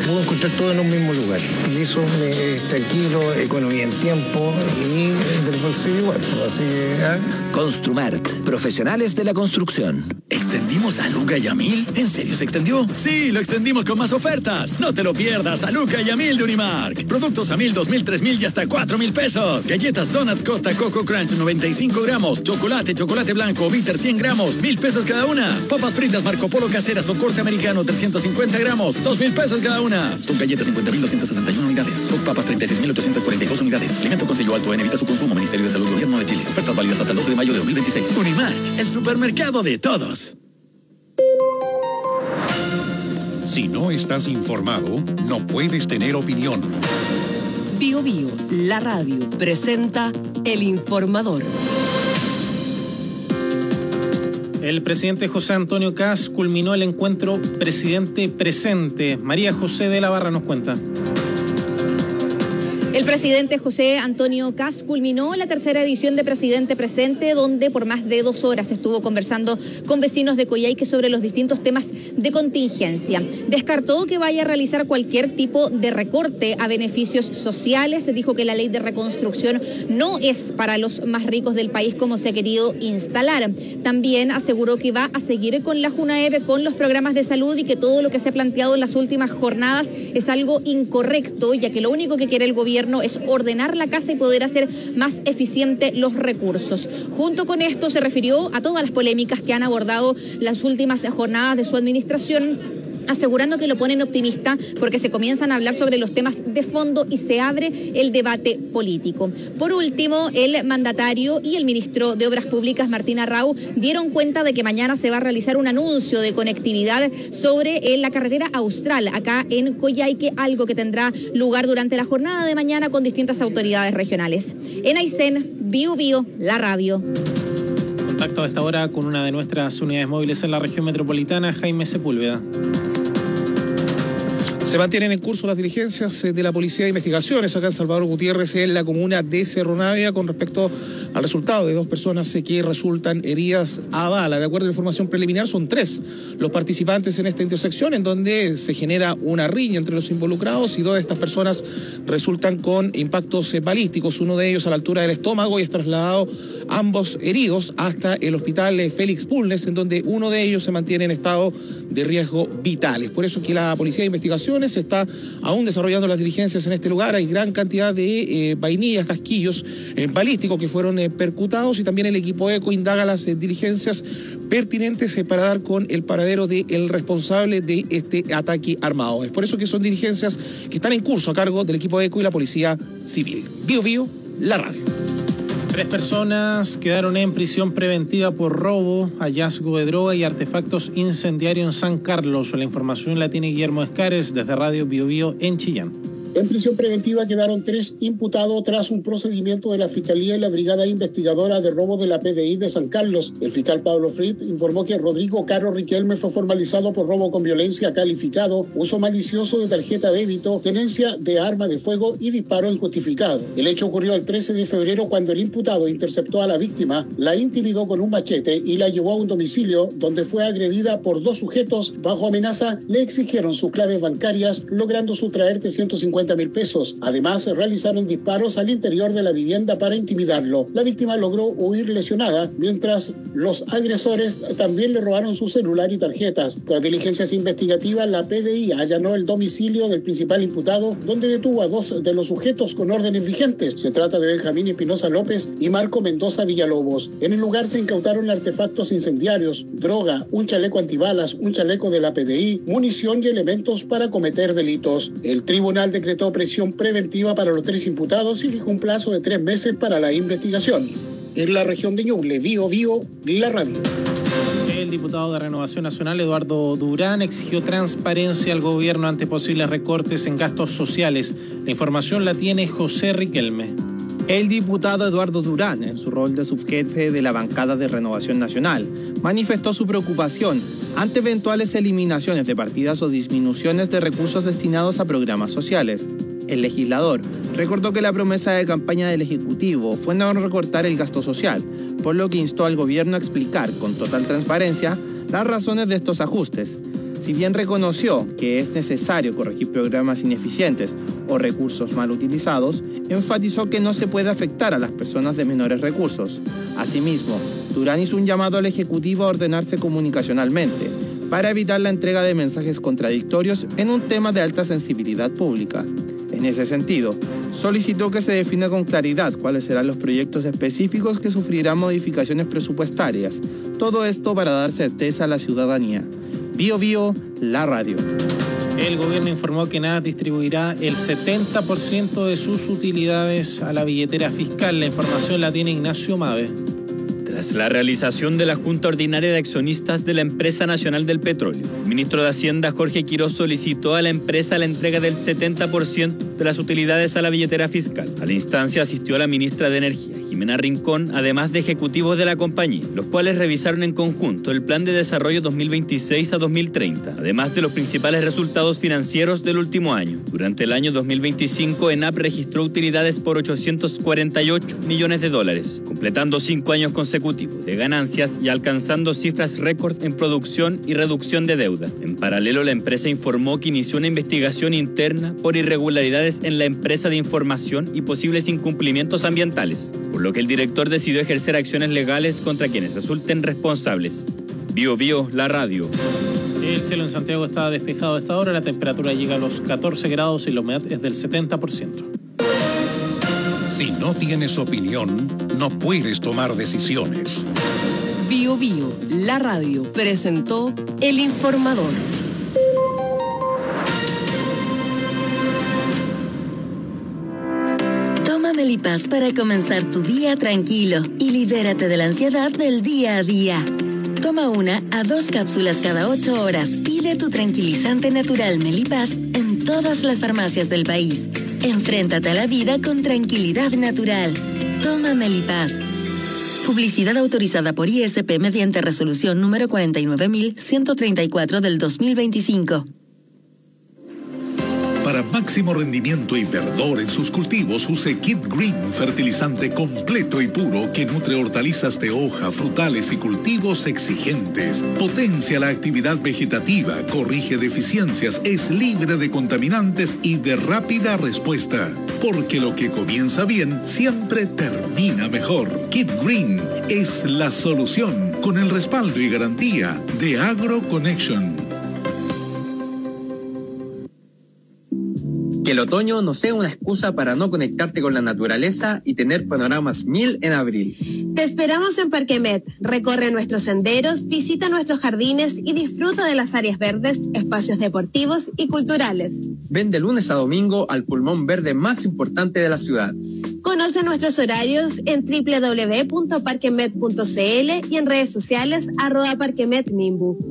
puedo encontrar todo en un mismo lugar. Y eso es tranquilo, economía en tiempo y del bolsillo igual. Así que, Construmart, profesionales de la construcción. ¿Extendimos a Luca y a 1000? ¿En serio se extendió? Sí, lo extendimos con más ofertas. No te lo pierdas, a Luca y a 1000 de Unimark. Productos a 1000, 2000, 3000 y hasta 4000 pesos. Galletas Donuts Costa Coco Crunch 95 gramos. Chocolate blanco Bitter 100 gramos. 1000 pesos cada una. Papas fritas Marco Polo caseras o corte americano 350 gramos. 2000 pesos cada una. Stock galletas 50.261 unidades. Stock papas 36.842 unidades. Alimento con sello alto en evita su consumo. Ministerio de Salud Gobierno de Chile. Ofertas válidas hasta el 12 de mayo de 2026. Unimark, el supermercado de todos. Si no estás informado, no puedes tener opinión. Bio Bio, la radio, presenta El Informador. El presidente José Antonio Kast culminó el encuentro Presidente Presente. María José de la Barra nos cuenta. El presidente José Antonio Kast culminó la tercera edición de Presidente Presente, donde por más de 2 horas estuvo conversando con vecinos de Coyhaique sobre los distintos temas de contingencia. Descartó que vaya a realizar cualquier tipo de recorte a beneficios sociales. Dijo que la ley de reconstrucción no es para los más ricos del país como se ha querido instalar. También aseguró que va a seguir con la JUNAEV, con los programas de salud y que todo lo que se ha planteado en las últimas jornadas es algo incorrecto, ya que lo único que quiere el gobierno es ordenar la casa y poder hacer más eficiente los recursos. Junto con esto se refirió a todas las polémicas que han abordado las últimas jornadas de su administración, asegurando que lo ponen optimista porque se comienzan a hablar sobre los temas de fondo y se abre el debate político. Por último, el mandatario y el ministro de Obras Públicas, Martín Arrau, dieron cuenta de que mañana se va a realizar un anuncio de conectividad sobre la carretera austral acá en Coyhaique, algo que tendrá lugar durante la jornada de mañana con distintas autoridades regionales. En Aysén, Bio Bio, la radio. Contacto a esta hora con una de nuestras unidades móviles en la región metropolitana, Jaime Sepúlveda. Se mantienen en curso las diligencias de la Policía de Investigaciones acá en Salvador Gutiérrez, en la comuna de Cerro Navia, con respecto al resultado de 2 personas que resultan heridas a bala. De acuerdo a la información preliminar, son 3 los participantes en esta intersección, en donde se genera una riña entre los involucrados y 2 de estas personas resultan con impactos balísticos, uno de ellos a la altura del estómago, y es trasladado ambos heridos hasta el hospital Félix Bulnes, en donde uno de ellos se mantiene en estado de riesgo vitales. Por eso que la Policía de Investigaciones está aún desarrollando las diligencias en este lugar. Hay gran cantidad de vainillas, casquillos balísticos que fueron percutados, y también el equipo ECO indaga las diligencias pertinentes para dar con el paradero del responsable de este ataque armado. Es por eso que son diligencias que están en curso a cargo del equipo ECO y la Policía Civil. Bio Bio, la radio. 3 personas quedaron en prisión preventiva por robo, hallazgo de droga y artefactos incendiarios en San Carlos. La información la tiene Guillermo Escares desde Radio Bio Bio en Chillán. En prisión preventiva quedaron 3 imputados tras un procedimiento de la Fiscalía y la Brigada Investigadora de Robo de la PDI de San Carlos. El fiscal Pablo Fritz informó que Rodrigo Caro Riquelme fue formalizado por robo con violencia calificado, uso malicioso de tarjeta débito, tenencia de arma de fuego y disparo injustificado. El hecho ocurrió el 13 de febrero cuando el imputado interceptó a la víctima, la intimidó con un machete y la llevó a un domicilio donde fue agredida por 2 sujetos. Bajo amenaza le exigieron sus claves bancarias, logrando sustraer 350.000 pesos. Además, realizaron disparos al interior de la vivienda para intimidarlo. La víctima logró huir lesionada, mientras los agresores también le robaron su celular y tarjetas. Tras diligencias investigativas, la PDI allanó el domicilio del principal imputado, donde detuvo a 2 de los sujetos con órdenes vigentes. Se trata de Benjamín Espinosa López y Marco Mendoza Villalobos. En el lugar se incautaron artefactos incendiarios, droga, un chaleco antibalas, un chaleco de la PDI, munición y elementos para cometer delitos. El tribunal decretó prisión preventiva para los 3 imputados y fijó un plazo de 3 meses para la investigación. En la región de Ñuble, Bio Bio, la radio. El diputado de Renovación Nacional, Eduardo Durán, exigió transparencia al gobierno ante posibles recortes en gastos sociales. La información la tiene José Riquelme. El diputado Eduardo Durán, en su rol de subjefe de la bancada de Renovación Nacional, manifestó su preocupación ante eventuales eliminaciones de partidas o disminuciones de recursos destinados a programas sociales. El legislador recordó que la promesa de campaña del Ejecutivo fue no recortar el gasto social, por lo que instó al gobierno a explicar con total transparencia las razones de estos ajustes. Si bien reconoció que es necesario corregir programas ineficientes o recursos mal utilizados, enfatizó que no se puede afectar a las personas de menores recursos. Asimismo, Durán hizo un llamado al Ejecutivo a ordenarse comunicacionalmente para evitar la entrega de mensajes contradictorios en un tema de alta sensibilidad pública. En ese sentido, solicitó que se defina con claridad cuáles serán los proyectos específicos que sufrirán modificaciones presupuestarias. Todo esto para dar certeza a la ciudadanía. Bio Bio, la radio. El gobierno informó que NAT distribuirá el 70% de sus utilidades a la billetera fiscal. La información la tiene Ignacio Mave. Tras la realización de la Junta Ordinaria de Accionistas de la Empresa Nacional del Petróleo, el ministro de Hacienda, Jorge Quiroz, solicitó a la empresa la entrega del 70% de las utilidades a la billetera fiscal. A la instancia asistió la ministra de Energía, Jimena Rincón, además de ejecutivos de la compañía, los cuales revisaron en conjunto el Plan de Desarrollo 2026 a 2030, además de los principales resultados financieros del último año. Durante el año 2025, ENAP registró utilidades por $848 millones, completando 5 años consecutivos de ganancias y alcanzando cifras récord en producción y reducción de deuda. En paralelo, la empresa informó que inició una investigación interna por irregularidades en la empresa de información y posibles incumplimientos ambientales, por lo que el director decidió ejercer acciones legales contra quienes resulten responsables. Bio Bio, la radio. El cielo en Santiago está despejado a esta hora, la temperatura llega a los 14 grados y la humedad es del 70%. Si no tienes opinión, no puedes tomar decisiones. Bio Bio, la radio, presentó El Informador. Toma Melipaz para comenzar tu día tranquilo y libérate de la ansiedad del día a día. Toma 1 a 2 cápsulas cada 8 horas. Pide tu tranquilizante natural Melipaz en todas las farmacias del país. Enfréntate a la vida con tranquilidad natural. Toma Melipaz. Publicidad autorizada por ISP mediante resolución número 49.134 del 2025. Para máximo rendimiento y verdor en sus cultivos, use Kid Green, fertilizante completo y puro que nutre hortalizas de hoja, frutales y cultivos exigentes. Potencia la actividad vegetativa, corrige deficiencias, es libre de contaminantes y de rápida respuesta. Porque lo que comienza bien siempre termina mejor. Kid Green es la solución con el respaldo y garantía de AgroConnection. Que el otoño no sea una excusa para no conectarte con la naturaleza y tener panoramas 1000 en abril. Te esperamos en Parquemet. Recorre nuestros senderos, visita nuestros jardines y disfruta de las áreas verdes, espacios deportivos y culturales. Ven de lunes a domingo al pulmón verde más importante de la ciudad. Conoce nuestros horarios en www.parquemet.cl y en redes sociales @parquemetmimbu.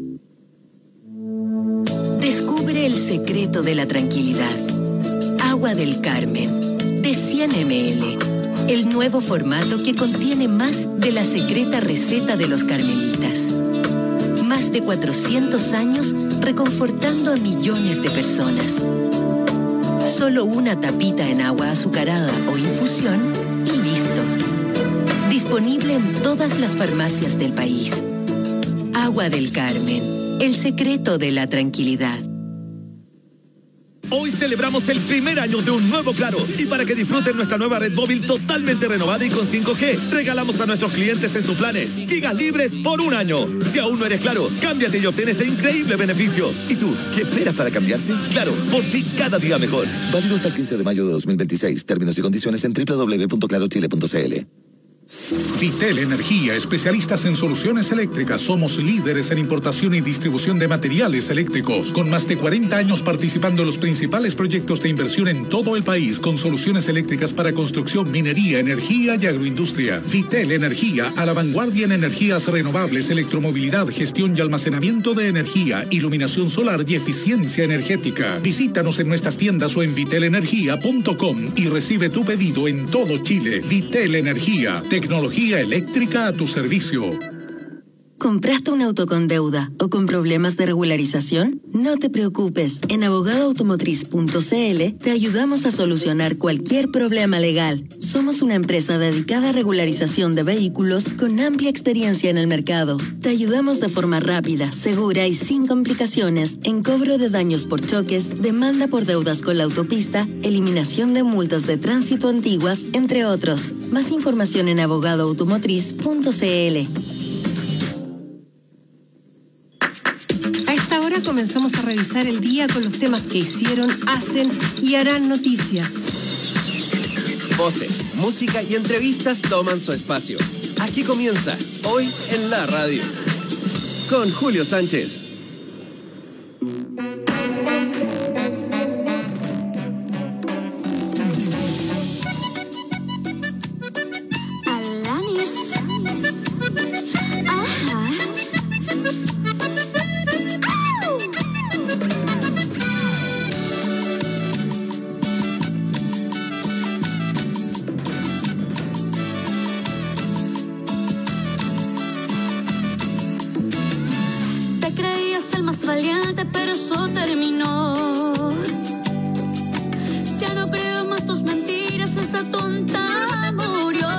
Descubre el secreto de la tranquilidad. Agua del Carmen, de 100 ml. El nuevo formato que contiene más de la secreta receta de los carmelitas. Más de 400 años reconfortando a millones de personas. Solo una tapita en agua azucarada o infusión y listo. Disponible en todas las farmacias del país. Agua del Carmen. El secreto de la tranquilidad. Hoy celebramos el primer año de un nuevo Claro. Y para que disfruten nuestra nueva red móvil totalmente renovada y con 5G, regalamos a nuestros clientes en sus planes gigas libres por 1 año. Si aún no eres Claro, cámbiate y obtén este increíble beneficio. ¿Y tú, qué esperas para cambiarte? Claro, por ti cada día mejor. Válido hasta el 15 de mayo de 2026. Términos y condiciones en www.clarochile.cl. Vitel Energía, especialistas en soluciones eléctricas. Somos líderes en importación y distribución de materiales eléctricos, con más de 40 años participando en los principales proyectos de inversión en todo el país, con soluciones eléctricas para construcción, minería, energía y agroindustria. Vitel Energía, a la vanguardia en energías renovables, electromovilidad, gestión y almacenamiento de energía, iluminación solar y eficiencia energética. Visítanos en nuestras tiendas o en vitelenergia.com y recibe tu pedido en todo Chile. Vitel Energía, tecnología eléctrica a tu servicio. ¿Compraste un auto con deuda o con problemas de regularización? No te preocupes. En abogadoautomotriz.cl te ayudamos a solucionar cualquier problema legal. Somos una empresa dedicada a regularización de vehículos con amplia experiencia en el mercado. Te ayudamos de forma rápida, segura y sin complicaciones en cobro de daños por choques, demanda por deudas con la autopista, eliminación de multas de tránsito antiguas, entre otros. Más información en abogadoautomotriz.cl. Comenzamos a revisar el día con los temas que hicieron, hacen y harán noticia. Voces, música y entrevistas toman su espacio. Aquí comienza Hoy en la Radio con Julio Sánchez. Valiente, pero eso terminó. Ya no creo más tus mentiras, esta tonta murió.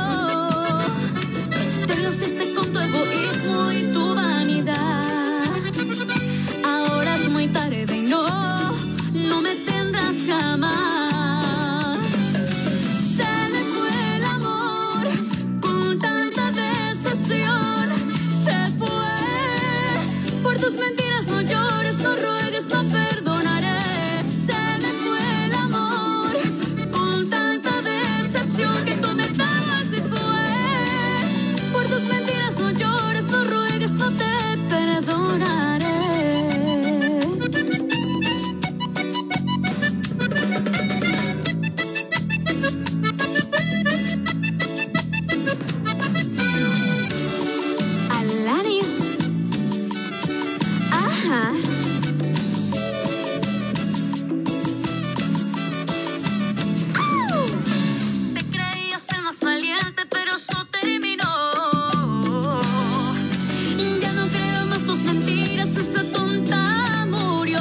Te lo hiciste con tu egoísmo y tu vanidad. Ahora es muy tarde y no me tendrás jamás. Se me fue el amor con tanta decepción. Se fue por tus mentiras. No llores, no ruegues, no perdonaré. Se me fue el amor con tanta decepción que tú me dabas y fue. Por tus mentiras no llores, no ruegues, no te perdonaré. Alanis. Ajá. Te creías el más valiente, pero eso terminó. Ya no creo más tus mentiras, esa tonta murió.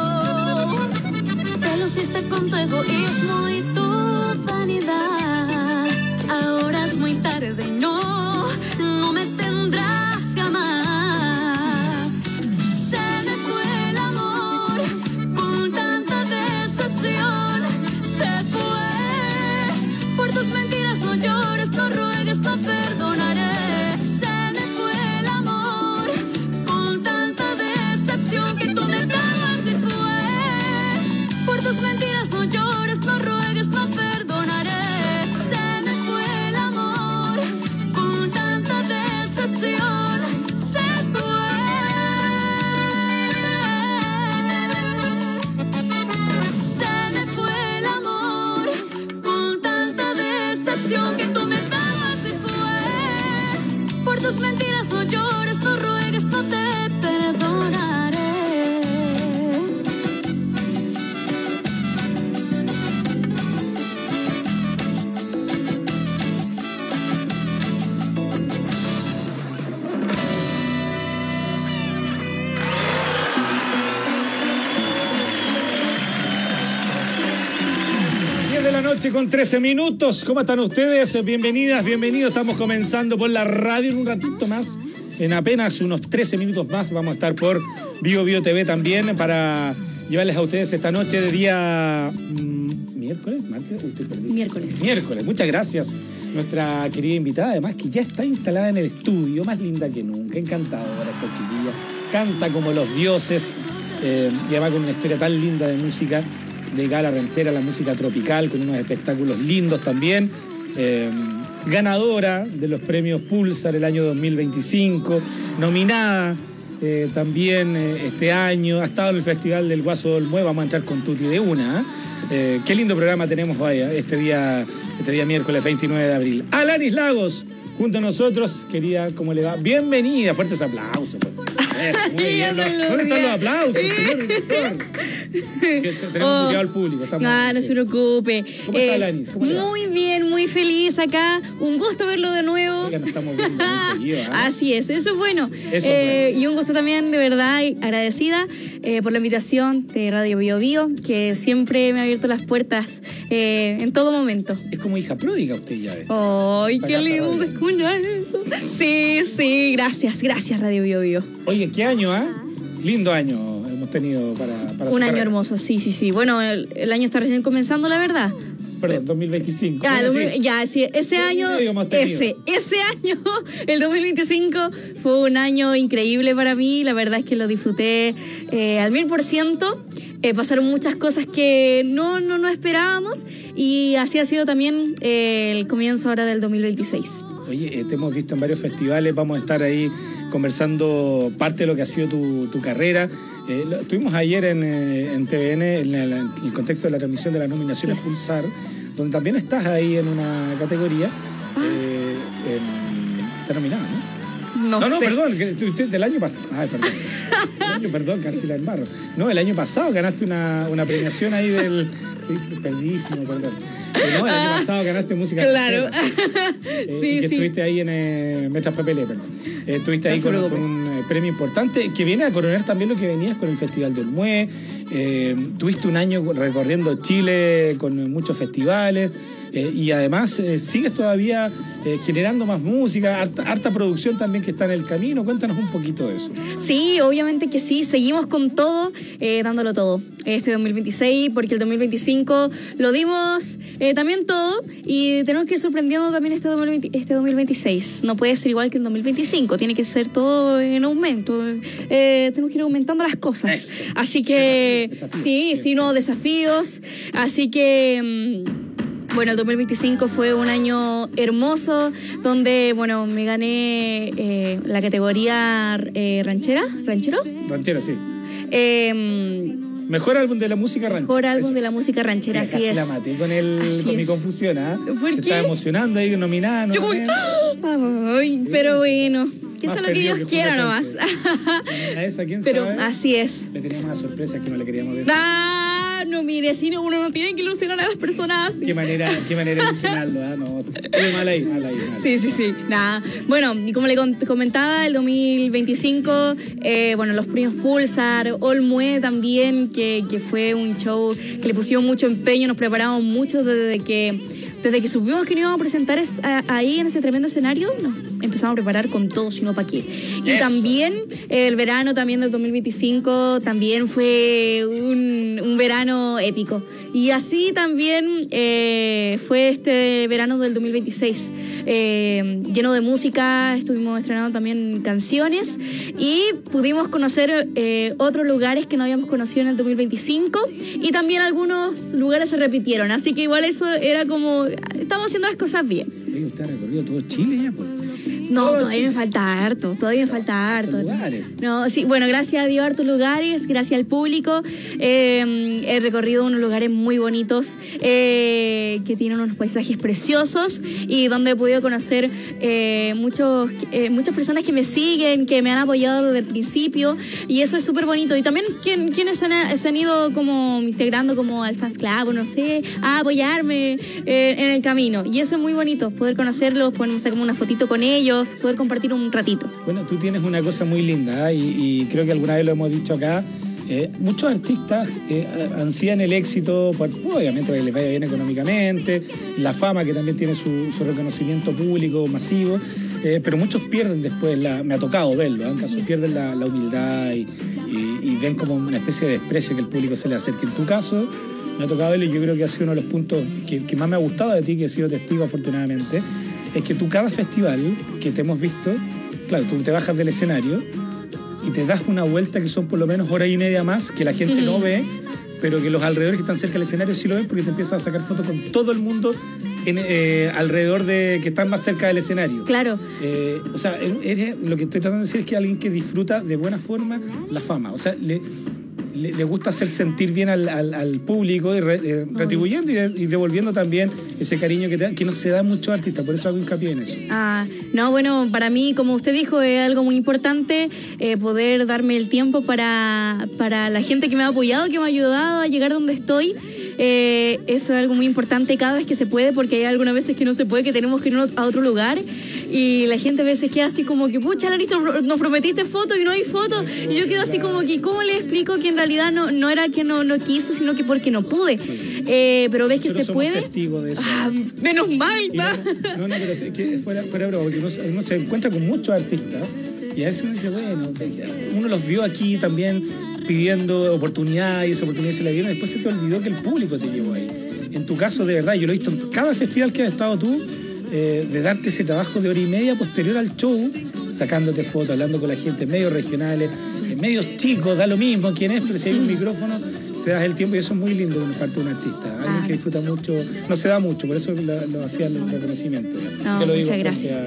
Te lo hiciste con tu egoísmo y tu vanidad. Ahora es muy tarde y no me tendrás jamás. Tus mentiras no llores, no ruegues, no perdonaré. Se me fue el amor con tanta decepción que tú me dabas y fue. Por tus mentiras no llores, no ruegues, no perdonaré. Se me fue el amor con tanta decepción. Se fue. Se me fue el amor con tanta decepción que tú me dabas y fue. Por tus mentiras no llores, no ruegues, no te perdonaré. Noche con 13 minutos. ¿Cómo están ustedes? Bienvenidas, bienvenidos. Estamos comenzando por la radio en un ratito más. En apenas unos 13 minutos más vamos a estar por Bio TV también para llevarles a ustedes esta noche de día miércoles, martes, miércoles. Muchas gracias. Nuestra querida invitada, además que ya está instalada en el estudio, más linda que nunca, encantadora esta chiquilla. Canta como los dioses y además con una historia tan linda de música, dedicada a la ranchera, a la música tropical, con unos espectáculos lindos también. Ganadora de los premios Pulsar el año 2025, nominada también este año, ha estado en el Festival del Guaso de Olmué. Vamos a entrar con Tuti de una. Qué lindo programa tenemos hoy, este día miércoles 29 de abril. Alanis Lagos, junto a nosotros, querida, ¿cómo le va? Bienvenida, fuertes aplausos. Muy bien. ¿Dónde están los aplausos, señor director? Tenemos muteado al público. No se preocupe. ¿Cómo está Alanis? Muy bien, muy feliz acá. Un gusto verlo de nuevo. Ya nos estamos viendo muy seguido, ¿eh? Así es, eso es bueno. Eso es bueno, sí. Y un gusto también, de verdad, agradecida por la invitación de Radio Bio Bio, que siempre me ha abierto las puertas en todo momento. Es como hija pródiga usted ya. ¡Ay, qué lindo se escucha eso! Sí, gracias Radio Bio Bio. Oye, ¿qué año, Lindo año hemos tenido para un año hermoso, sí. Bueno, el año está recién comenzando, la verdad. Perdón, 2025. Sí, ese año, el 2025, fue un año increíble para mí. La verdad es que lo disfruté al 1000%. Pasaron muchas cosas que no esperábamos y así ha sido también el comienzo ahora del 2026. Oye, te hemos visto en varios festivales, vamos a estar ahí conversando parte de lo que ha sido tu carrera. Estuvimos ayer en TVN en el contexto de la transmisión de las nominaciones Pulsar, donde también estás ahí en una categoría. Está nominada, ¿no? No, perdón, del año pasado. Ay, perdón, casi la embarro. No, el año pasado ganaste una premiación ahí del... Estoy perdidísimo, perdón. No, el año pasado ganaste música. Claro. Sí. Estuviste ahí en Metras Papelé, perdón. Estuviste ahí con un premio importante que viene a coronar también lo que venías con el Festival de Olmué. Tuviste un año recorriendo Chile con muchos festivales. Y además sigues todavía generando más música, harta producción también que está en el camino. Cuéntanos un poquito de eso. Sí, obviamente que sí, seguimos con todo, dándolo todo este 2026, porque el 2025 lo dimos también todo y tenemos que ir sorprendiendo también este 2026. No puede ser igual que el 2025, tiene que ser todo en aumento. Tenemos que ir aumentando las cosas. Eso. Así que desafíos. Sí, desafíos. Así que... Bueno, el 2025 fue un año hermoso donde, bueno, me gané la categoría ranchero. Ranchera, sí. Mejor álbum de la música ranchera. Mejor álbum de la música ranchera, así casi es. la maté con mi confusión, ¿Por Se qué? estaba emocionando ahí, nominada. Ay, pero bueno, que sea lo que Dios quiera nomás. A esa, ¿quién pero sabe? así es. Le teníamos una sorpresa que no le queríamos decir. No, mire, si uno no tiene que ilusionar a las personas. Qué manera de ilusionarlo, ¿no? Mal ahí. Sí. Nada. Bueno, y como le comentaba, el 2025, bueno, los premios Pulsar, Olmué también, que fue un show que le pusieron mucho empeño, nos preparamos mucho desde que supimos que nos íbamos a presentar ahí en ese tremendo escenario, nos empezamos a preparar con todo, si no pa' qué. Y también el verano también del 2025 también fue un verano épico. Y así también fue este verano del 2026, lleno de música, estuvimos estrenando también canciones y pudimos conocer otros lugares que no habíamos conocido en el 2025 y también algunos lugares se repitieron, así que igual eso era como... Estamos haciendo las cosas bien. Oye, usted ha recorrido todo Chile ya, pues. No, todavía me falta harto. No, sí, bueno, gracias a Dios, hartos lugares, gracias al público. He recorrido unos lugares muy bonitos que tienen unos paisajes preciosos y donde he podido conocer muchas personas que me siguen, que me han apoyado desde el principio y eso es súper bonito. Y también quienes se han ido como integrando como al Fans Club, o no sé, a apoyarme en el camino. Y eso es muy bonito, poder conocerlos, poder sacar una fotito con ellos, poder compartir un ratito. Bueno, tú tienes una cosa muy linda y creo que alguna vez lo hemos dicho acá. Muchos artistas ansían el éxito, obviamente porque les vaya bien económicamente, la fama que también tiene su reconocimiento público masivo, pero muchos pierden después, me ha tocado verlo, en caso pierden la humildad y ven como una especie de desprecio que el público se le acerque. En tu caso, me ha tocado verlo y yo creo que ha sido uno de los puntos que más me ha gustado de ti, que he sido testigo afortunadamente, es que tú cada festival que te hemos visto, claro, tú te bajas del escenario y te das una vuelta que son por lo menos hora y media más, que la gente no ve, pero que los alrededores que están cerca del escenario sí lo ven porque te empiezas a sacar fotos con todo el mundo alrededor de que están más cerca del escenario. Claro. O sea, lo que estoy tratando de decir es que alguien que disfruta de buena forma la fama. O sea, le gusta hacer sentir bien al público y retribuyendo y devolviendo también ese cariño que no se da a muchos artistas, por eso hago hincapié en eso. No, bueno, para mí, como usted dijo, es algo muy importante poder darme el tiempo para la gente que me ha apoyado, que me ha ayudado a llegar donde estoy. Eso es algo muy importante cada vez que se puede, porque hay algunas veces que no se puede, que tenemos que ir a otro lugar y la gente a veces queda así como que, pucha, Lanis, nos prometiste fotos y no hay fotos, y yo quedo así como que, ¿cómo le explico que en realidad no era que no quise, sino que porque no pude? Pero ves que nosotros se puede. Somos testigos de eso. Menos mal. No, pero es que fuera broma, porque uno se encuentra con muchos artistas y a veces uno dice, bueno, uno los vio aquí también pidiendo oportunidad y esa oportunidad se la dieron, después se te olvidó que el público te llevó ahí. En tu caso, de verdad, yo lo he visto en cada festival que has estado tú, de darte ese trabajo de hora y media posterior al show, sacándote fotos, hablando con la gente, medios regionales, medios chicos, da lo mismo quién es, pero si hay un micrófono, te das el tiempo y eso es muy lindo por parte de un artista. Alguien que disfruta mucho, no se da mucho, por eso lo hacía el reconocimiento. No, muchas gracias.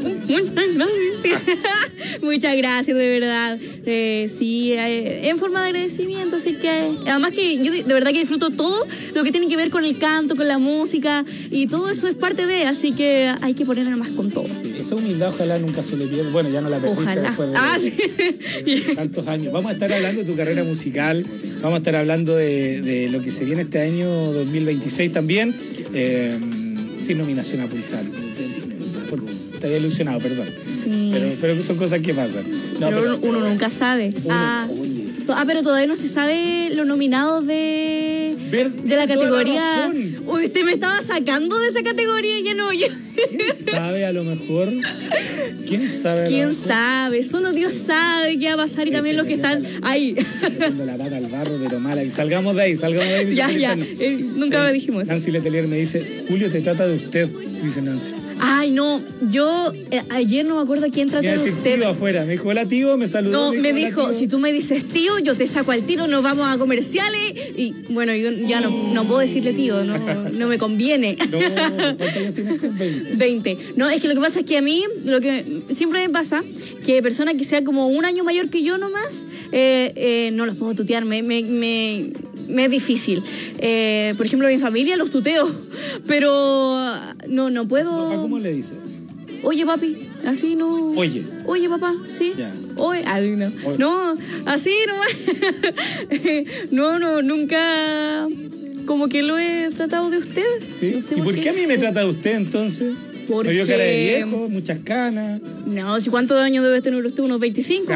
Muchas gracias, de verdad. Sí, en forma de agradecimiento, así que además que yo de verdad que disfruto todo lo que tiene que ver con el canto, con la música y todo eso es parte de, así que hay que ponerlo más con todo. Sí, esa humildad ojalá nunca se le pierda. Bueno, ya no la perdiste. Ojalá. Después de tantos años. Vamos a estar hablando de tu carrera musical, vamos a estar hablando de lo que se viene este año 2026 también, sin nominación a Pulsar. Te había ilusionado, perdón. Sí. Pero son cosas que pasan. No, pero uno nunca sabe. Pero todavía no se sabe los nominados de la categoría. Uy, usted me estaba sacando de esa categoría, ya no. ¿Quién sabe a lo mejor? ¿Quién sabe? Solo Dios sabe qué va a pasar y también los que están ahí. La pata al barro, pero mala. Y salgamos de ahí. Ya. Nunca lo dijimos eso. Nancy Letelier me dice, Julio, te trata de usted, dice Nancy. Ay, no, yo ayer no me acuerdo a quién traté de usted. Tío afuera, me dijo, hola tío, me saludó. No, me dijo, si tú me dices tío, yo te saco al tiro, nos vamos a comerciales. Y bueno, yo ya no puedo decirle tío, no me conviene. No, ¿cuántos años tienes con 20? 20. No, es que lo que pasa es que a mí, lo que siempre me pasa, que personas que sean como un año mayor que yo nomás, no los puedo tutear, me es difícil. Por ejemplo, mi familia los tuteo, pero no puedo. ¿Papá cómo le dice? Oye, papi, así no. Oye, papá, sí. Ya. Oye, no. No, así nomás. No, nunca como que lo he tratado de ustedes. ¿Sí? No sé ¿Y por qué a mí me trata de usted entonces? Porque... ¿Me vio cara de viejo? ¿Muchas canas? No, si ¿cuántos años debes tener usted? ¿Unos 25?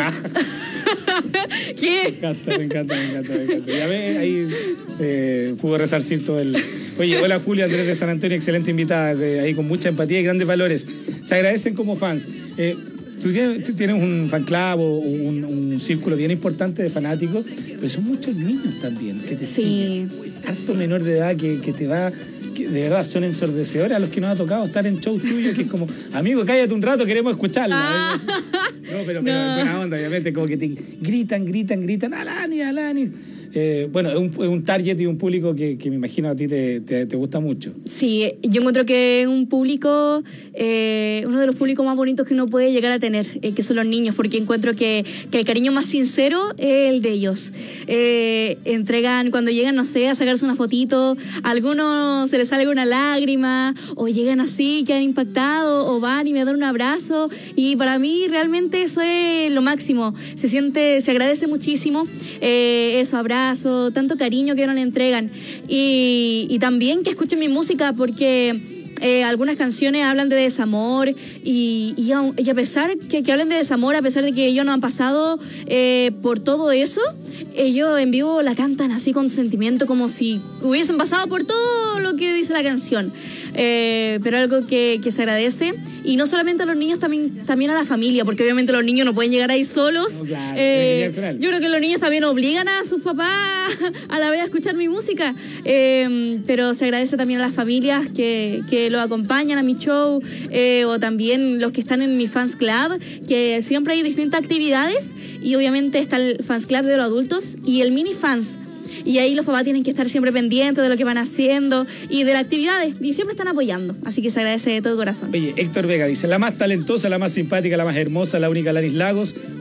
¿Qué? Me encanta. Ya ves, ahí pudo resarcir todo el... Oye, hola Julio, Andrés de San Antonio, excelente invitada, ahí con mucha empatía y grandes valores. Se agradecen como fans. Tú tienes un fan club o un círculo bien importante de fanáticos, pero son muchos niños también que te siguen. Harto menor de edad que te va... de verdad son ensordecedores a los que nos ha tocado estar en shows tuyos, que es como, amigo, cállate un rato, queremos escucharla. No, pero buena onda, obviamente, como que te gritan, Alanis. Bueno, es un target y un público que me imagino a ti te gusta mucho. Sí, yo encuentro que es un público, uno de los públicos más bonitos que uno puede llegar a tener, que son los niños, porque encuentro que el cariño más sincero es el de ellos. Entregan, cuando llegan, no sé, a sacarse una fotito, a algunos se les sale una lágrima, o llegan así, quedan impactados, o van y me dan un abrazo, y para mí realmente eso es lo máximo. Se agradece muchísimo eso, abrazo, tanto cariño que nos le entregan, y también que escuchen mi música, porque algunas canciones hablan de desamor y a pesar que hablen de desamor, a pesar de que ellos no han pasado por todo eso, ellos en vivo la cantan así con sentimiento, como si hubiesen pasado por todo lo que dice la canción. Pero algo que se agradece, y no solamente a los niños, también a la familia, porque obviamente los niños no pueden llegar ahí solos. Claro, yo creo que los niños también obligan a sus papás a la vez a escuchar mi música, pero se agradece también a las familias que lo acompañan a mi show, o también los que están en mi fans club, que siempre hay distintas actividades, y obviamente está el fans club de los adultos y el mini fans. Y ahí los papás tienen que estar siempre pendientes de lo que van haciendo y de las actividades, y siempre están apoyando, así que se agradece de todo corazón. Oye, Héctor Vega dice, la más talentosa, la más simpática, la más hermosa, la única Alanis Lagos,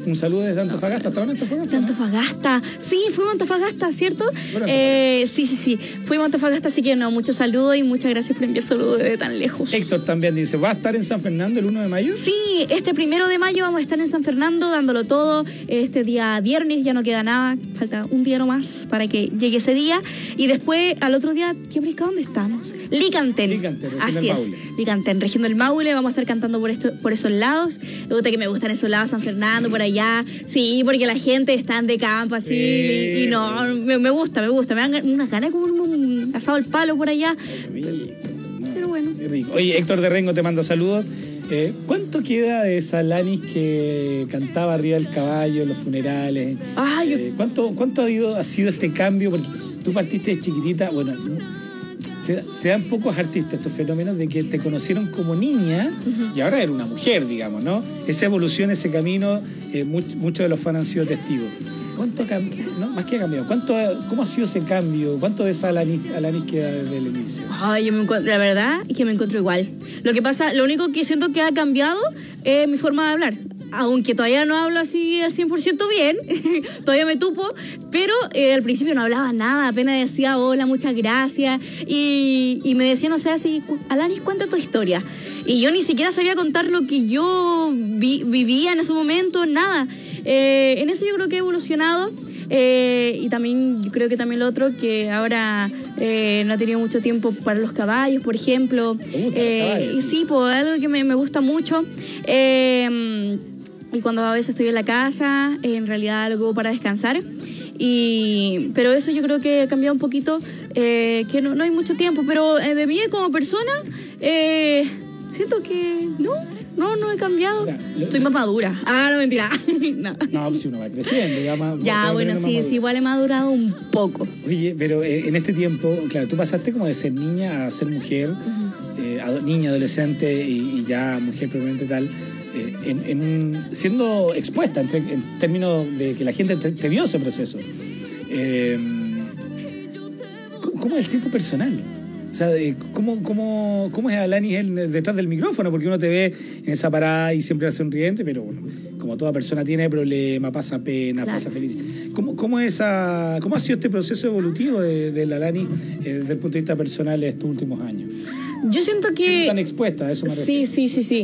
un saludo desde Antofagasta. ¿Estaban en Antofagasta? De Antofagasta. Sí, fuimos a Antofagasta, ¿cierto? Bueno, Sí. Fuimos a Antofagasta, así que no, muchos saludos y muchas gracias por enviar saludos desde tan lejos. Héctor también dice, ¿va a estar en San Fernando el 1 de mayo? Sí, este 1 de mayo vamos a estar en San Fernando dándolo todo. Este día viernes ya no queda nada, falta un día nomás para que llegue ese día. Y después, al otro día, ¿dónde estamos? Licanten, así es. Licanten, región del Maule, vamos a estar cantando por esos lados. Me gusta que me gustan esos lados, San Fernando, por allá. Sí, porque la gente está de campo así. Y no, me gusta. Me dan unas ganas como un asado al palo por allá. Pero bueno. Qué rico. Oye, Héctor de Rengo te manda saludos. ¿Cuánto queda de esa Alanis que cantaba arriba del caballo en los funerales? ¿Cuánto ha sido este cambio? Porque tú partiste de chiquitita, bueno, se dan pocos artistas estos fenómenos de que te conocieron como niña y ahora eres una mujer, digamos, ¿no? Esa evolución, ese camino, muchos de los fans han sido testigos. ¿Cuánto ha cambiado? ¿No? Más que ha cambiado. ¿Cómo ha sido ese cambio? ¿Cuánto de esa Alanis queda desde el inicio? La verdad es que me encuentro igual. Lo único que siento que ha cambiado es mi forma de hablar. Aunque todavía no hablo así al 100% bien, todavía me tupo, pero al principio no hablaba nada, apenas decía hola, muchas gracias, y me decían, así, Alanis, cuenta tu historia. Y yo ni siquiera sabía contar lo que yo vivía en ese momento, nada. En eso yo creo que he evolucionado. Y también yo creo que también lo otro, que ahora no he tenido mucho tiempo para los caballos, por ejemplo. Y sí, pues algo que me gusta mucho. Y cuando a veces estoy en la casa, en realidad algo para descansar. Pero eso yo creo que ha cambiado un poquito, que no hay mucho tiempo. Pero de mí como persona, siento que no he cambiado. Estoy más madura. No, mentira. No, pues si uno va creciendo. Sí, igual he madurado un poco. Oye, pero en este tiempo, claro, tú pasaste como de ser niña a ser mujer, niña, adolescente y ya mujer probablemente tal, siendo expuesta en términos de que la gente te vio ese proceso. ¿Cómo es el tiempo personal? O sea, ¿cómo es Alanis detrás del micrófono? Porque uno te ve en esa parada y siempre va sonriente, pero bueno, como toda persona tiene problemas, pasa pena, pasa felicidad. ¿Cómo ha sido este proceso evolutivo de la Alanis desde el punto de vista personal de estos últimos años? Yo siento que... Tan expuesta, a eso me refiero. Sí.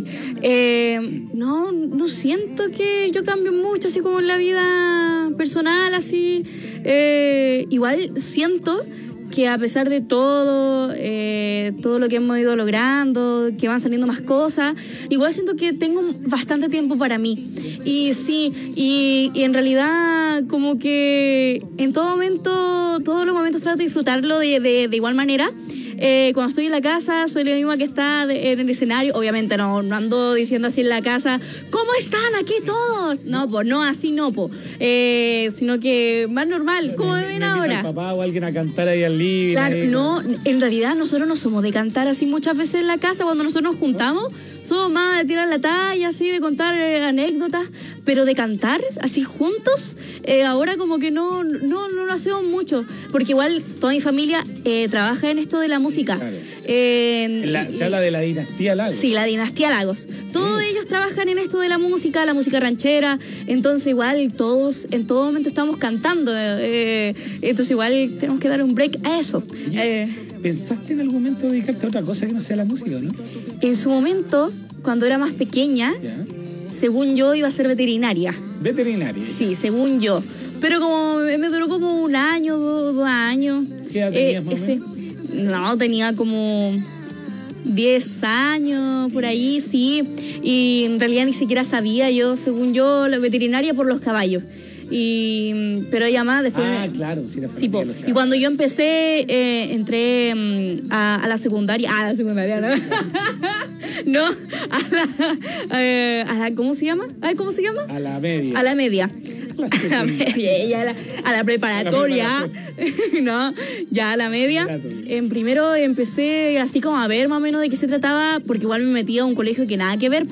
No siento que yo cambie mucho así como en la vida personal, así. Igual siento que a pesar de todo lo que hemos ido logrando, que van saliendo más cosas, igual siento que tengo bastante tiempo para mí. Y sí, y en realidad como que en todos los momentos trato de disfrutarlo de igual manera. Cuando estoy en la casa soy la misma que está en el escenario. Obviamente no ando diciendo así en la casa, ¿cómo están aquí todos? No, pues no, así no, pues. Sino que más normal, ¿cómo me ven ahora? Papá o alguien a cantar ahí al living. Claro, ahí, no, en realidad nosotros no somos de cantar así muchas veces en la casa. Cuando nosotros nos juntamos, somos más de tirar la talla, así, de contar anécdotas, pero de cantar así juntos, ahora como que no lo hacemos mucho, porque igual toda mi familia trabaja en esto de la música. Claro, sí. Se habla de la dinastía Lagos. Sí, la dinastía Lagos. Todos ellos trabajan en esto de la música ranchera, entonces igual todos en todo momento estamos cantando, entonces igual tenemos que dar un break a eso. ¿Pensaste en algún momento dedicarte a otra cosa que no sea la música, no? En su momento, cuando era más pequeña, según yo iba a ser veterinaria. ¿Veterinaria? Sí, según yo. Pero como me duró como un año, 2 años. ¿Qué edad tenías más o menos? No, tenía como 10 años, por ahí, sí. Y en realidad ni siquiera sabía yo, según yo, la veterinaria por los caballos. Pero ella más después... claro, sí. Y cuando yo empecé, entré a la secundaria. A la secundaria, ¿no? No, a la... ¿Cómo se llama? ¿Cómo se llama? A la media. A la media. A la preparatoria, ¿no? Ya a la media. En primero empecé así como a ver más o menos de qué se trataba, porque igual me metí a un colegio que nada que ver,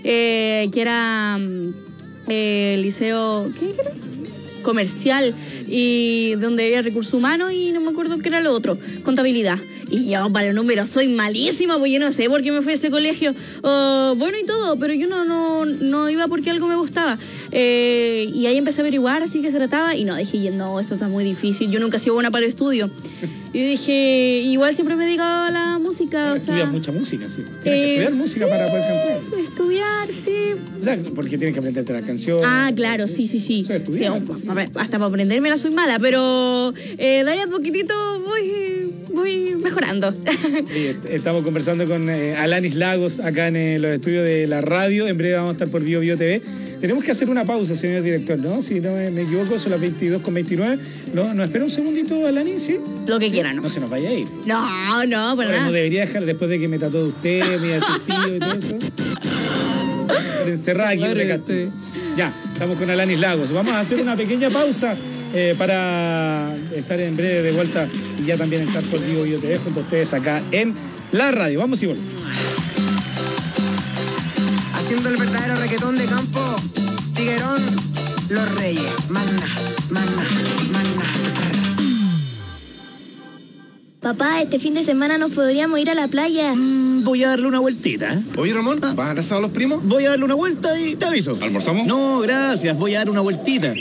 que era liceo, ¿qué era? Comercial. y donde había recursos humanos y no me acuerdo qué era lo otro, contabilidad. Y yo para los números soy malísima, pues yo no sé por qué me fui a ese colegio. Bueno y todo, pero yo no iba porque algo me gustaba. Y ahí empecé a averiguar así que se trataba y dije, no, esto está muy difícil. Yo nunca he sido buena para el estudio. Y dije, igual siempre me dedicaba a la música. Estudias mucha música, sí. Tienes que estudiar música para poder cantar. Estudiar, sí. O sea, porque tienes que aprenderte la canción. Ah, claro, sí. Sí, hasta para aprendérmela soy mala, pero de ahí a poquitito voy mejorando. Estamos conversando con Alanis Lagos acá en los estudios de la radio. En breve vamos a estar por BioBio TV. Tenemos que hacer una pausa, señor director, ¿no? Si no me equivoco, son las 22:29. ¿Nos espera un segundito, Alanis? ¿Sí? Lo que quieran. No se nos vaya a ir. No, para nada. No debería dejar después de que me trató de usted, me asistido y todo eso. Por encerrada aquí en Recate. Ya, estamos con Alanis Lagos. Vamos a hacer una pequeña pausa para estar en breve de vuelta y ya también estar por BioBio TV junto a ustedes acá en la radio. Vamos y volvemos. Haciendo el verdadero reggaetón de campo, Tiguerón, Los Reyes, mana. Papá, este fin de semana nos podríamos ir a la playa. Voy a darle una vueltita. Oye, Ramón, ¿vas a abrazar a los primos? Voy a darle una vuelta y te aviso. ¿Almorzamos? No, gracias, voy a darle una vueltita.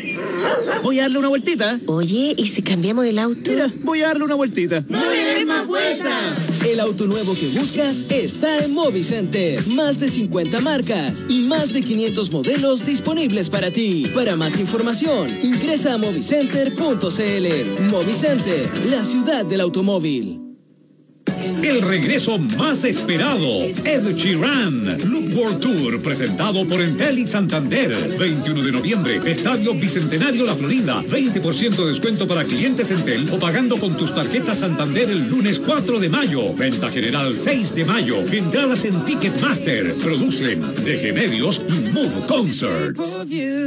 Oye, ¿y si cambiamos el auto? Mira, voy a darle una vueltita. ¡No le des más vueltas! El auto nuevo que buscas está en Movicenter. Más de 50 marcas y más de 500 modelos disponibles para ti. Para más información, ingresa a movicenter.cl. Movicenter, la ciudad del automóvil. El regreso más esperado, Ed Sheeran, Look World Tour, presentado por Entel y Santander. 21 de noviembre, Estadio Bicentenario La Florida. 20% de descuento para clientes Entel o pagando con tus tarjetas Santander el lunes 4 de mayo. Venta general 6 de mayo. Entradas en Ticketmaster. Producen DG Medios y Move Concerts.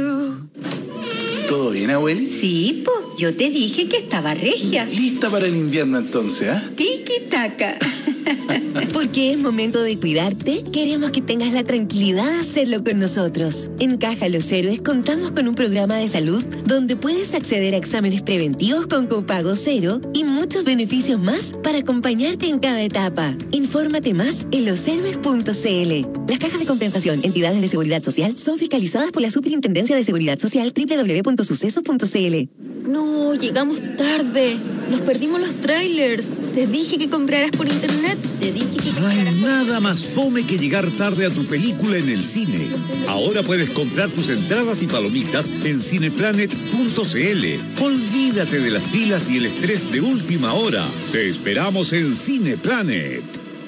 ¿Todo bien, abueli? Sí, yo te dije que estaba regia. ¿Lista para el invierno entonces, ah? Tiki-taka. Porque es momento de cuidarte, queremos que tengas la tranquilidad de hacerlo con nosotros. En Caja Los Héroes contamos con un programa de salud donde puedes acceder a exámenes preventivos con copago cero y muchos beneficios más para acompañarte en cada etapa. Infórmate más en loshéroes.cl. Las cajas de compensación, entidades de seguridad social, son fiscalizadas por la Superintendencia de Seguridad Social www.sucesos.cl. No, llegamos tarde. Nos perdimos los trailers. Te dije que compraras por internet. Te dije que No hay nada más fome que llegar tarde a tu película en el cine. Ahora puedes comprar tus entradas y palomitas en cineplanet.cl. Olvídate de las filas y el estrés de última hora. Te esperamos en Cineplanet.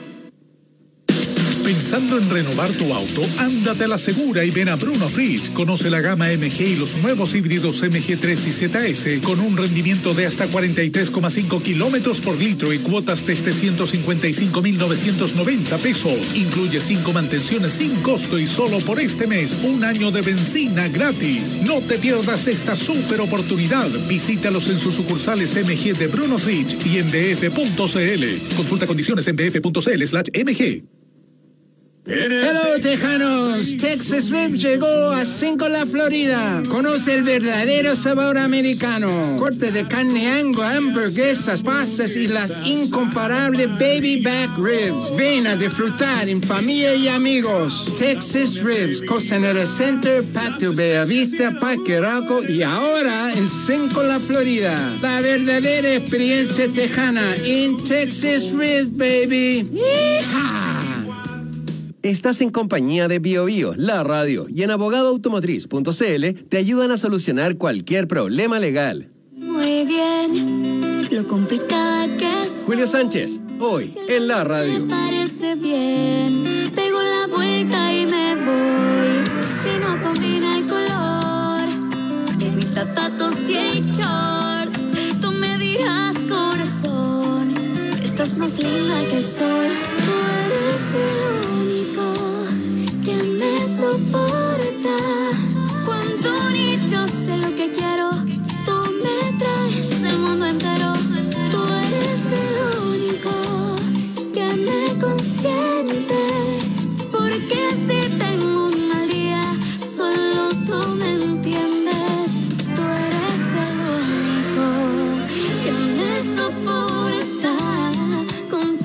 Pensando en renovar tu auto, ándate a la segura y ven a Bruno Fritz. Conoce la gama MG y los nuevos híbridos MG3 y ZS con un rendimiento de hasta 43,5 kilómetros por litro y cuotas desde 155,990 pesos. Incluye 5 mantenciones sin costo y solo por este mes, 1 año de benzina gratis. No te pierdas esta super oportunidad. Visítalos en sus sucursales MG de Bruno Fritz y en bf.cl. Consulta condiciones en bf.cl/mg. Hello, tejanos. Texas Rib llegó a Cinco-La, Florida. Conoce el verdadero sabor americano. Corte de carne Angus, hamburguesas, pastas y las incomparables baby back ribs. Ven a disfrutar en familia y amigos. Texas Ribs, Costanera Center, Patio Bellavista, Parque Arauco y ahora en Cinco-La, Florida. La verdadera experiencia tejana en Texas Ribs, baby. ¡Yeehaw! Estás en compañía de BioBio, la radio, y en abogadoautomotriz.cl te ayudan a solucionar cualquier problema legal. Muy bien, lo complicada que es. Julio Sánchez, hoy en la radio. Me parece bien, pego la vuelta y me voy. Si no combina el color de mis zapatos y el short, tú me dirás, corazón, estás más linda que el sol. Tú eres el único que me soporta. Cuando ni yo sé lo que quiero, tú me traes el mundo entero. Tú eres el único que me consiente. Porque si tengo un mal día, solo tú me entiendes. Tú eres el único.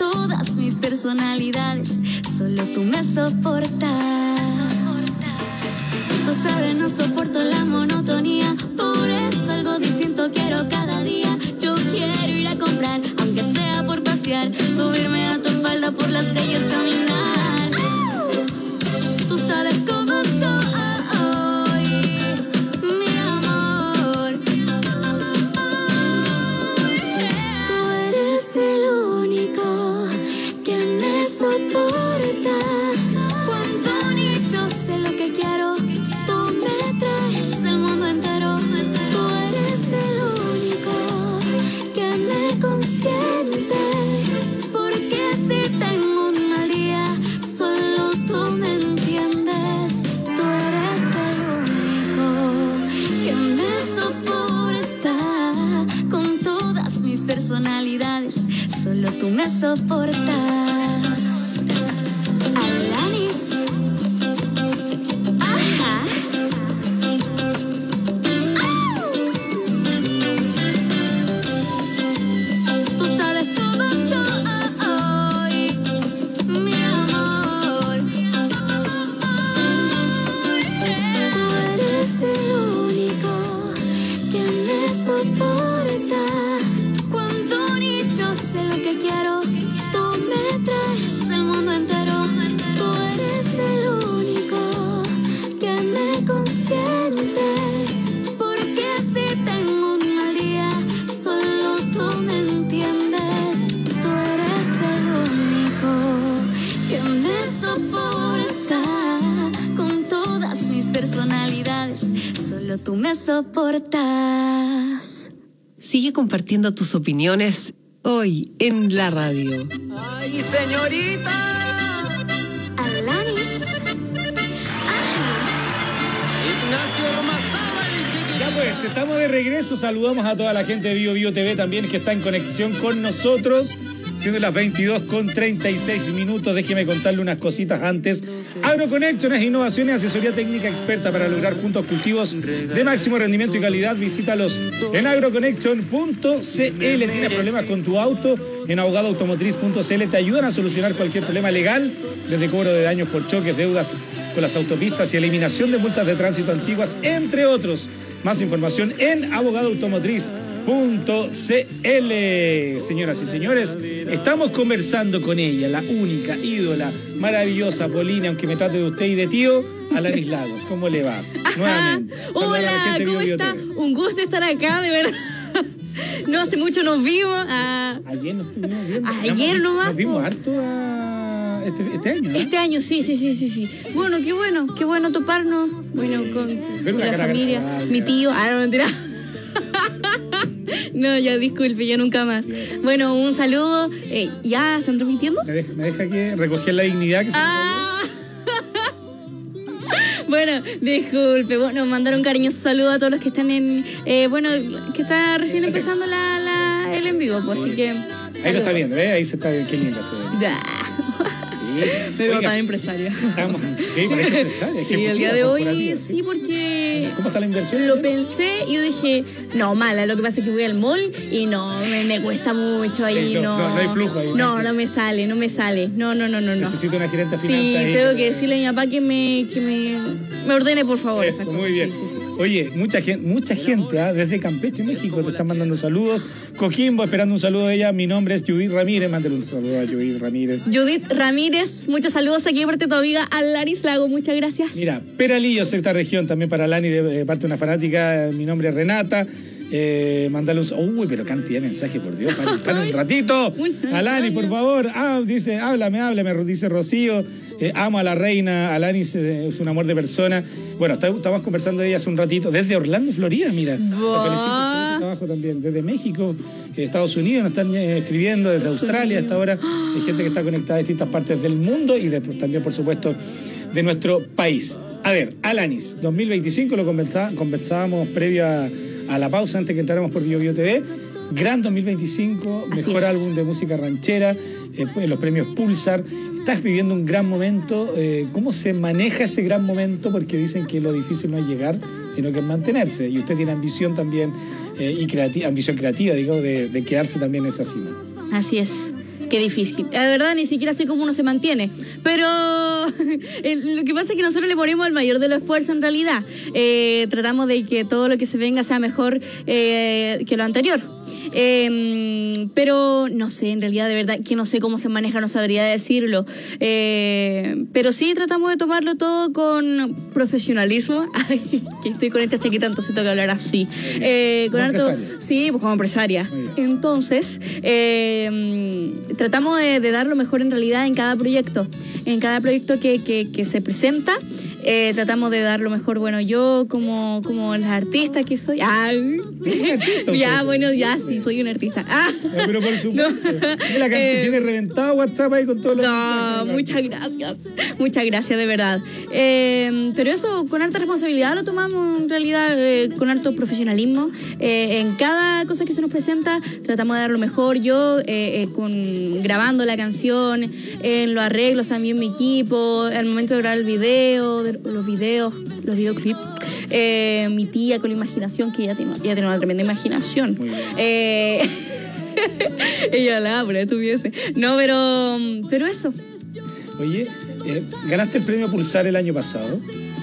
todas mis personalidades, solo tú me soportas. Tú sabes, no soporto la monotonía, por eso algo distinto quiero cada día. Yo quiero ir a comprar, aunque sea por pasear, subirme a tu espalda por las calles, caminar. Tú sabes cómo soy, mi amor. Tú eres el único que me soporta. Cuando ni yo sé lo que quiero, tú me traes el mundo entero. Tú eres el único que me consiente, porque si tengo un mal día, solo tú me entiendes. Tú eres el único que me soporta. Con todas mis personalidades, solo tú me soportas. Alanis. Ajá. Tú sabes cómo soy, mi amor. Tú eres el único que me soporta. Cuando ni yo sé lo que quiero, tú me traes el mundo entero. Tú eres el único que me consiente, porque si tengo un mal día, solo tú me entiendes. Tú eres el único que me soporta. Con todas mis personalidades, solo tú me soportas. Sigue compartiendo tus opiniones hoy en la radio. ¡Ay, señorita! Alanis. Ya pues, estamos de regreso. Saludamos a toda la gente de Bio Bio TV también que está en conexión con nosotros. Siendo las 22:36. Déjeme contarle unas cositas antes. Agroconnection es innovación y asesoría técnica experta para lograr juntos cultivos de máximo rendimiento y calidad. Visítalos en agroconnection.cl. ¿Tienes problemas con tu auto? En abogadoautomotriz.cl te ayudan a solucionar cualquier problema legal, desde cobro de daños por choques, deudas con las autopistas y eliminación de multas de tránsito antiguas, entre otros. Más información en abogadoautomotriz.cl. Señoras y señores, estamos conversando con ella, la única, ídola, maravillosa, Polina, aunque me trate de usted y de tío, Alanis Lagos. ¿Cómo le va? Nuevamente. Hola, ¿cómo está? Un gusto estar acá, de verdad. No hace mucho nos vimos. Ayer nos estuvimos viendo. Ayer nomás. Nos vimos harto este año, ¿no? Este año, sí. Bueno, qué bueno toparnos. Bueno, con la familia, mi tío. No, mentira. No, ya disculpe, ya nunca más. Bueno, un saludo. ¿Ya están transmitiendo? Me deja que recoger la dignidad que se Bueno, disculpe. Bueno, mandar un cariñoso saludo a todos los que están en... que está recién empezando el en vivo, pues, así que... Ahí lo está viendo, ¿eh? Ahí se está viendo. Qué linda se ve. Me veo tan empresaria. Sí, parece empresaria. Sí, el día de hoy sí, porque... ¿Cómo está la inversión? Lo pensé y yo dije, no, mala, lo que pasa es que voy al mall y no, me cuesta mucho ahí, no hay flujo ahí. No me sale. No. Necesito una gerente de finanzas. Sí, ahí, tengo que decirle a mi papá que me ordene, por favor. Eso, muy bien. Sí. Oye, mucha gente desde Campeche, México, te están mandando saludos. Coquimbo, esperando un saludo de ella. Mi nombre es Judith Ramírez. Mándale un saludo a Judith Ramírez. Judith Ramírez, muchos saludos aquí de parte de tu amiga Alanis Lagos. Muchas gracias. Mira, Peralillo, sexta región, también para Alani, de parte de una fanática. Mi nombre es Renata. Mándale un... Uy, pero cantidad de mensajes, por Dios. Para un ratito. Alani, por favor. Dice, háblame, dice Rocío. Amo a la reina. Alanis es un amor de persona. Bueno, estábamos conversando de ella hace un ratito. Desde Orlando, Florida, mira. Te felicito por tu trabajo también. Desde México, Estados Unidos, nos están escribiendo. Desde Australia hasta ahora. Hay gente que está conectada a distintas partes del mundo y también, por supuesto, de nuestro país. A ver, Alanis, 2025, lo conversábamos previo a la pausa antes que entráramos por Bio Bio TV. Gran 2025, mejor álbum de música ranchera, en los premios Pulsar. Estás viviendo un gran momento. ¿Cómo se maneja ese gran momento? Porque dicen que lo difícil no es llegar, sino que es mantenerse. Y usted tiene ambición también y ambición creativa, digo, de quedarse también en esa cima. Así es. Qué difícil. La verdad, ni siquiera sé cómo uno se mantiene. Pero lo que pasa es que nosotros le ponemos el mayor de los esfuerzos en realidad. Tratamos de que todo lo que se venga sea mejor que lo anterior. Pero no sé, en realidad, de verdad, que no sé cómo se maneja, no sabría decirlo. Pero sí tratamos de tomarlo todo con profesionalismo. Ay, que estoy con esta chaqueta, entonces tengo que hablar así. Con harto, sí, pues como empresaria. Entonces, tratamos de dar lo mejor en realidad en cada proyecto. En cada proyecto que se presenta. Tratamos de dar lo mejor, bueno, yo como la artista que soy. Ya, bueno, ya sí, soy una artista. Pero por supuesto. Tiene reventado WhatsApp ahí con todos los mensajes. Muchas gracias, de verdad. Pero eso, con harta responsabilidad lo tomamos en realidad, con harto profesionalismo. En cada cosa que se nos presenta, tratamos de dar lo mejor. Yo, grabando la canción, en los arreglos también mi equipo, al momento de grabar el video, los videoclips, mi tía con la imaginación, que ella tiene una tremenda imaginación. Ella la por estuviese. No, pero eso. Oye, ganaste el premio Pulsar el año pasado.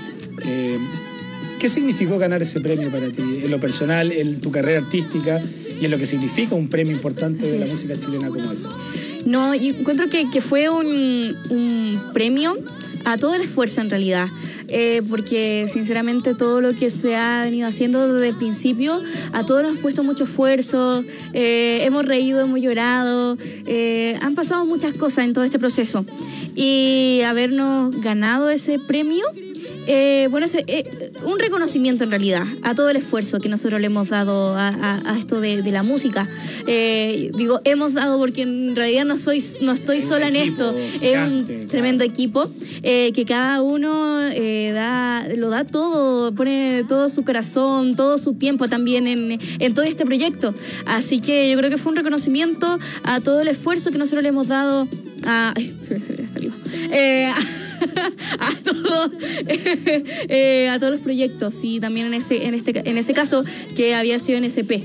¿Qué significó ganar ese premio para ti? En lo personal, en tu carrera artística y en lo que significa un premio importante de la música chilena como ese. No, yo encuentro que fue un premio a todo el esfuerzo en realidad. Porque sinceramente todo lo que se ha venido haciendo desde el principio, a todos nos hemos puesto mucho esfuerzo, hemos reído, hemos llorado, han pasado muchas cosas en todo este proceso, y habernos ganado ese premio, bueno, es un reconocimiento en realidad a todo el esfuerzo que nosotros le hemos dado a esto de la música. Digo, hemos dado porque en realidad no estoy sola en esto, es un tremendo equipo, que cada uno lo da todo, pone todo su corazón, todo su tiempo también en todo este proyecto. Así que yo creo que fue un reconocimiento a todo el esfuerzo que nosotros le hemos dado a todos los proyectos, y también en este caso que había sido en SP.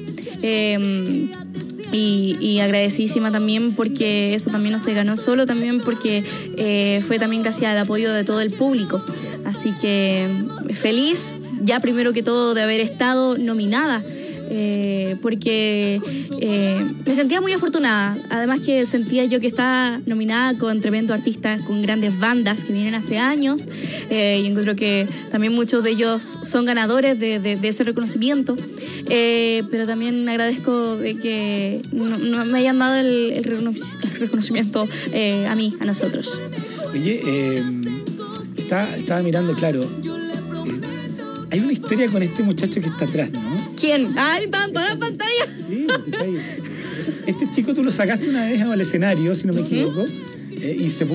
Y agradecidísima también porque eso también no se ganó solo, también porque fue también gracias al apoyo de todo el público. Así que feliz, ya primero que todo, de haber estado nominada. Porque me sentía muy afortunada, además que sentía yo que estaba nominada con tremendos artistas, con grandes bandas que vienen hace años, y encuentro que también muchos de ellos son ganadores de ese reconocimiento, pero también agradezco de que no me hayan dado el reconocimiento a nosotros. Oye, estaba mirando, claro, hay una historia con este muchacho que está atrás, ¿no? ¿Quién? ¡Ay, está en toda la pantalla! Sí, está ahí. Este chico tú lo sacaste una vez al escenario, si no me equivoco, y se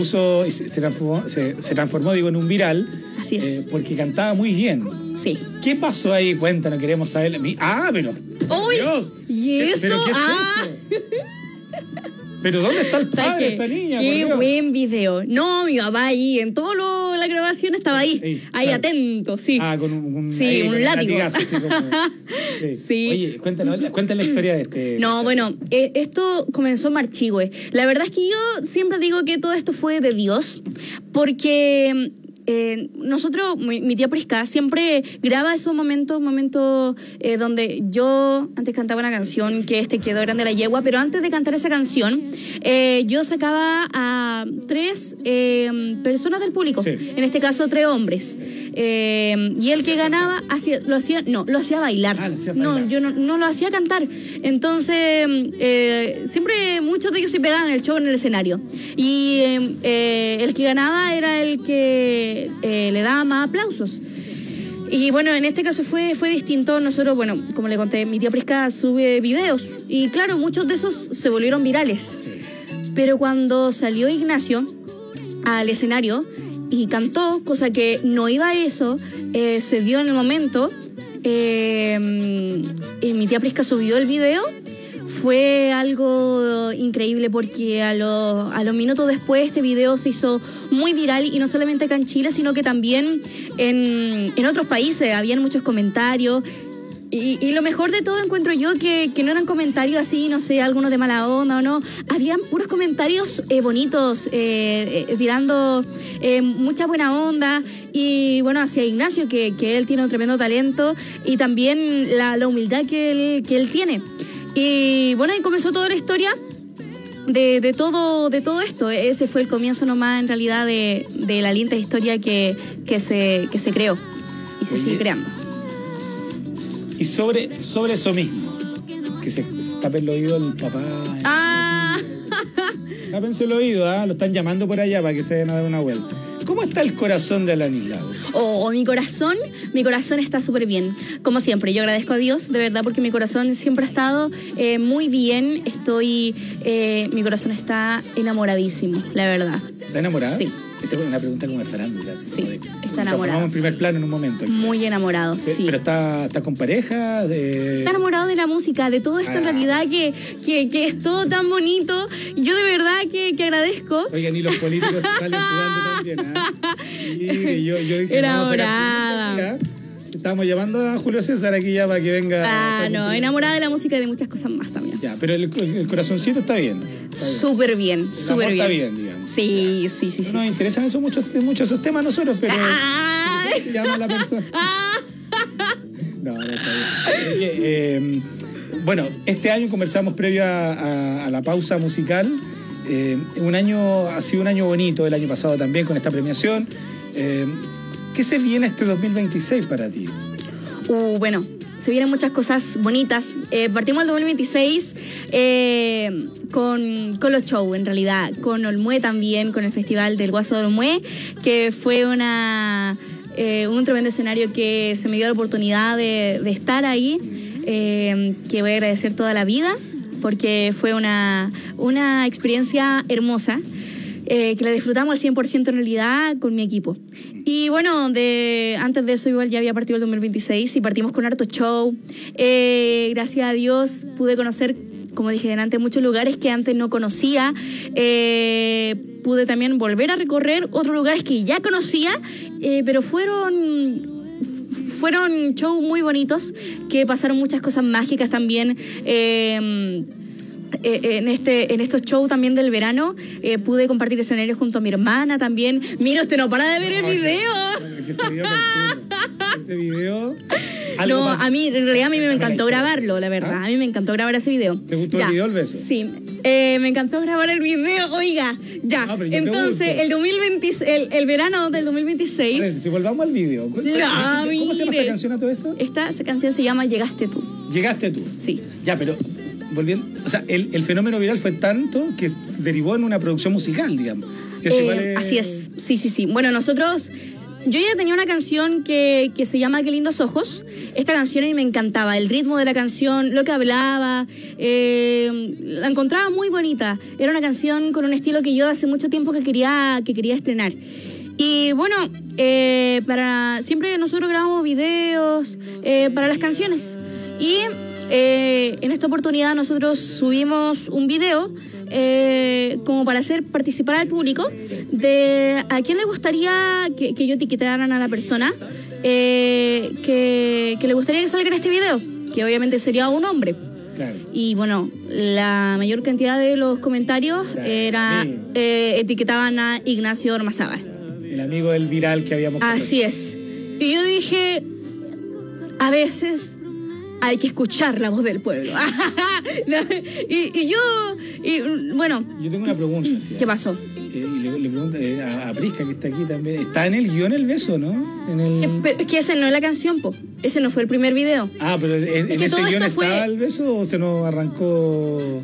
transformó, digo, en un viral. Así es. Porque cantaba muy bien. Sí. ¿Qué pasó ahí? Cuéntanos, queremos saber. Pero... ¡Uy! Dios, ¿Y eso? ¿Pero qué es eso? ¿Pero dónde está el padre de esta niña? Qué buen video. No, mi papá ahí, en toda la grabación estaba ahí, claro. Atento, sí. Con un látigo. Latigazo, así como, sí. Oye, cuéntanos la historia de este muchacho. Bueno, esto comenzó en Marchihue. La verdad es que yo siempre digo que todo esto fue de Dios, porque... nosotros, mi tía Prisca siempre graba esos momentos donde yo antes cantaba una canción que quedó grande la yegua, pero antes de cantar esa canción yo sacaba a 3 personas del público, sí. En este caso 3 hombres, y el que ganaba lo hacía bailar. No, yo no lo hacía cantar. Entonces siempre muchos de ellos se pegaban el show en el escenario, y el que ganaba era el que le daba más aplausos. Y bueno, en este caso fue distinto. Nosotros, bueno, como le conté, mi tía Prisca sube videos y claro, muchos de esos se volvieron virales. Sí. Pero cuando salió Ignacio al escenario y cantó, cosa que no iba a eso, se dio en el momento, y mi tía Prisca subió el video. Fue algo increíble porque a los minutos después este video se hizo muy viral, y no solamente acá en Chile, sino que también en otros países. Habían muchos comentarios Y lo mejor de todo encuentro yo que no eran comentarios así, no sé, algunos de mala onda o no. Habían puros comentarios bonitos, tirando mucha buena onda. Y bueno, hacia Ignacio, que él tiene un tremendo talento. Y también la humildad que él tiene. Y bueno, ahí comenzó toda la historia de todo esto. Ese fue el comienzo nomás, en realidad, de la linda historia que se creó. Y se sigue creando. Y sobre eso mismo, que se tape el oído el papá. Tápense el oído, lo están llamando por allá para que se vayan a dar una vuelta. ¿Cómo está el corazón de Alanis Lagos? Mi corazón está súper bien, como siempre. Yo agradezco a Dios, de verdad, porque mi corazón siempre ha estado muy bien. Mi corazón está enamoradísimo, la verdad. ¿Está enamorada? Sí. Esta es una pregunta como de farándula. Sí, está enamorado. Vamos en primer plano en un momento. Muy enamorado, sí. ¿Pero está con pareja? Está enamorado de la música, de todo esto en realidad, que es todo tan bonito. Yo de verdad que agradezco. Oigan, y los políticos están estudiando también, Sí, yo dije, enamorada. Estamos llamando a Julio César aquí ya para que venga. Enamorada de la música y de muchas cosas más también. Ya, pero el corazoncito está bien. Súper bien, súper bien. Está bien, digamos. Sí. No nos interesan mucho esos temas a nosotros, pero llama a la persona. No, está bien. Oye, bueno, este año conversamos previo a la pausa musical. Ha sido un año bonito, el año pasado también con esta premiación. ¿Qué se viene este 2026 para ti? Bueno, se vienen muchas cosas bonitas. Partimos el 2026 con los shows, en realidad, con Olmué también, con el Festival del Guaso de Olmué, que fue un tremendo escenario que se me dio la oportunidad de estar ahí, que voy a agradecer toda la vida, porque fue una experiencia hermosa. Que la disfrutamos al 100% en realidad con mi equipo. Y bueno, antes de eso igual ya había partido el 2026 y partimos con harto show. Gracias a Dios pude conocer, como dije delante, muchos lugares que antes no conocía. Pude también volver a recorrer otros lugares que ya conocía, pero fueron shows muy bonitos, que pasaron muchas cosas mágicas también. En estos shows también del verano pude compartir escenarios junto a mi hermana también. Mira, usted no para de ver el video. Ese video. A mí me encantó grabarlo, la verdad. A mí me encantó grabar ese video. ¿Te gustó el video, el beso? Sí. Me encantó grabar el video, oiga. Ya. Entonces, el verano del 2026. Ver, si volvamos al video. ¿Cómo se llama esta canción a todo esto? Esta canción se llama Llegaste tú. ¿Llegaste tú? Sí. Ya, pero volviendo, o sea, el fenómeno viral fue tanto que derivó en una producción musical, digamos. Así es, sí. Bueno, yo ya tenía una canción que se llama Qué lindos ojos. Esta canción a mí me encantaba, el ritmo de la canción, lo que hablaba, la encontraba muy bonita. Era una canción con un estilo que yo hace mucho tiempo que quería estrenar. Y bueno, siempre nosotros grabamos videos para las canciones. Y en esta oportunidad nosotros subimos un video como para hacer participar al público de a quién le gustaría que yo etiquetaran a la persona que le gustaría que salga en este video, que obviamente sería un hombre. Claro. Y bueno, la mayor cantidad de los comentarios etiquetaban a Ignacio Ormazábal, el amigo del viral que habíamos conocido. Así es. Y yo dije, a veces hay que escuchar la voz del pueblo. Bueno. Yo tengo una pregunta. ¿Sí? ¿Qué pasó? Y le pregunto a Prisca, que está aquí también. ¿Está en el guión el beso, no? Es que ese no es la canción, po. Ese no fue el primer video. Pero ¿en ese guión estaba el beso o se nos arrancó?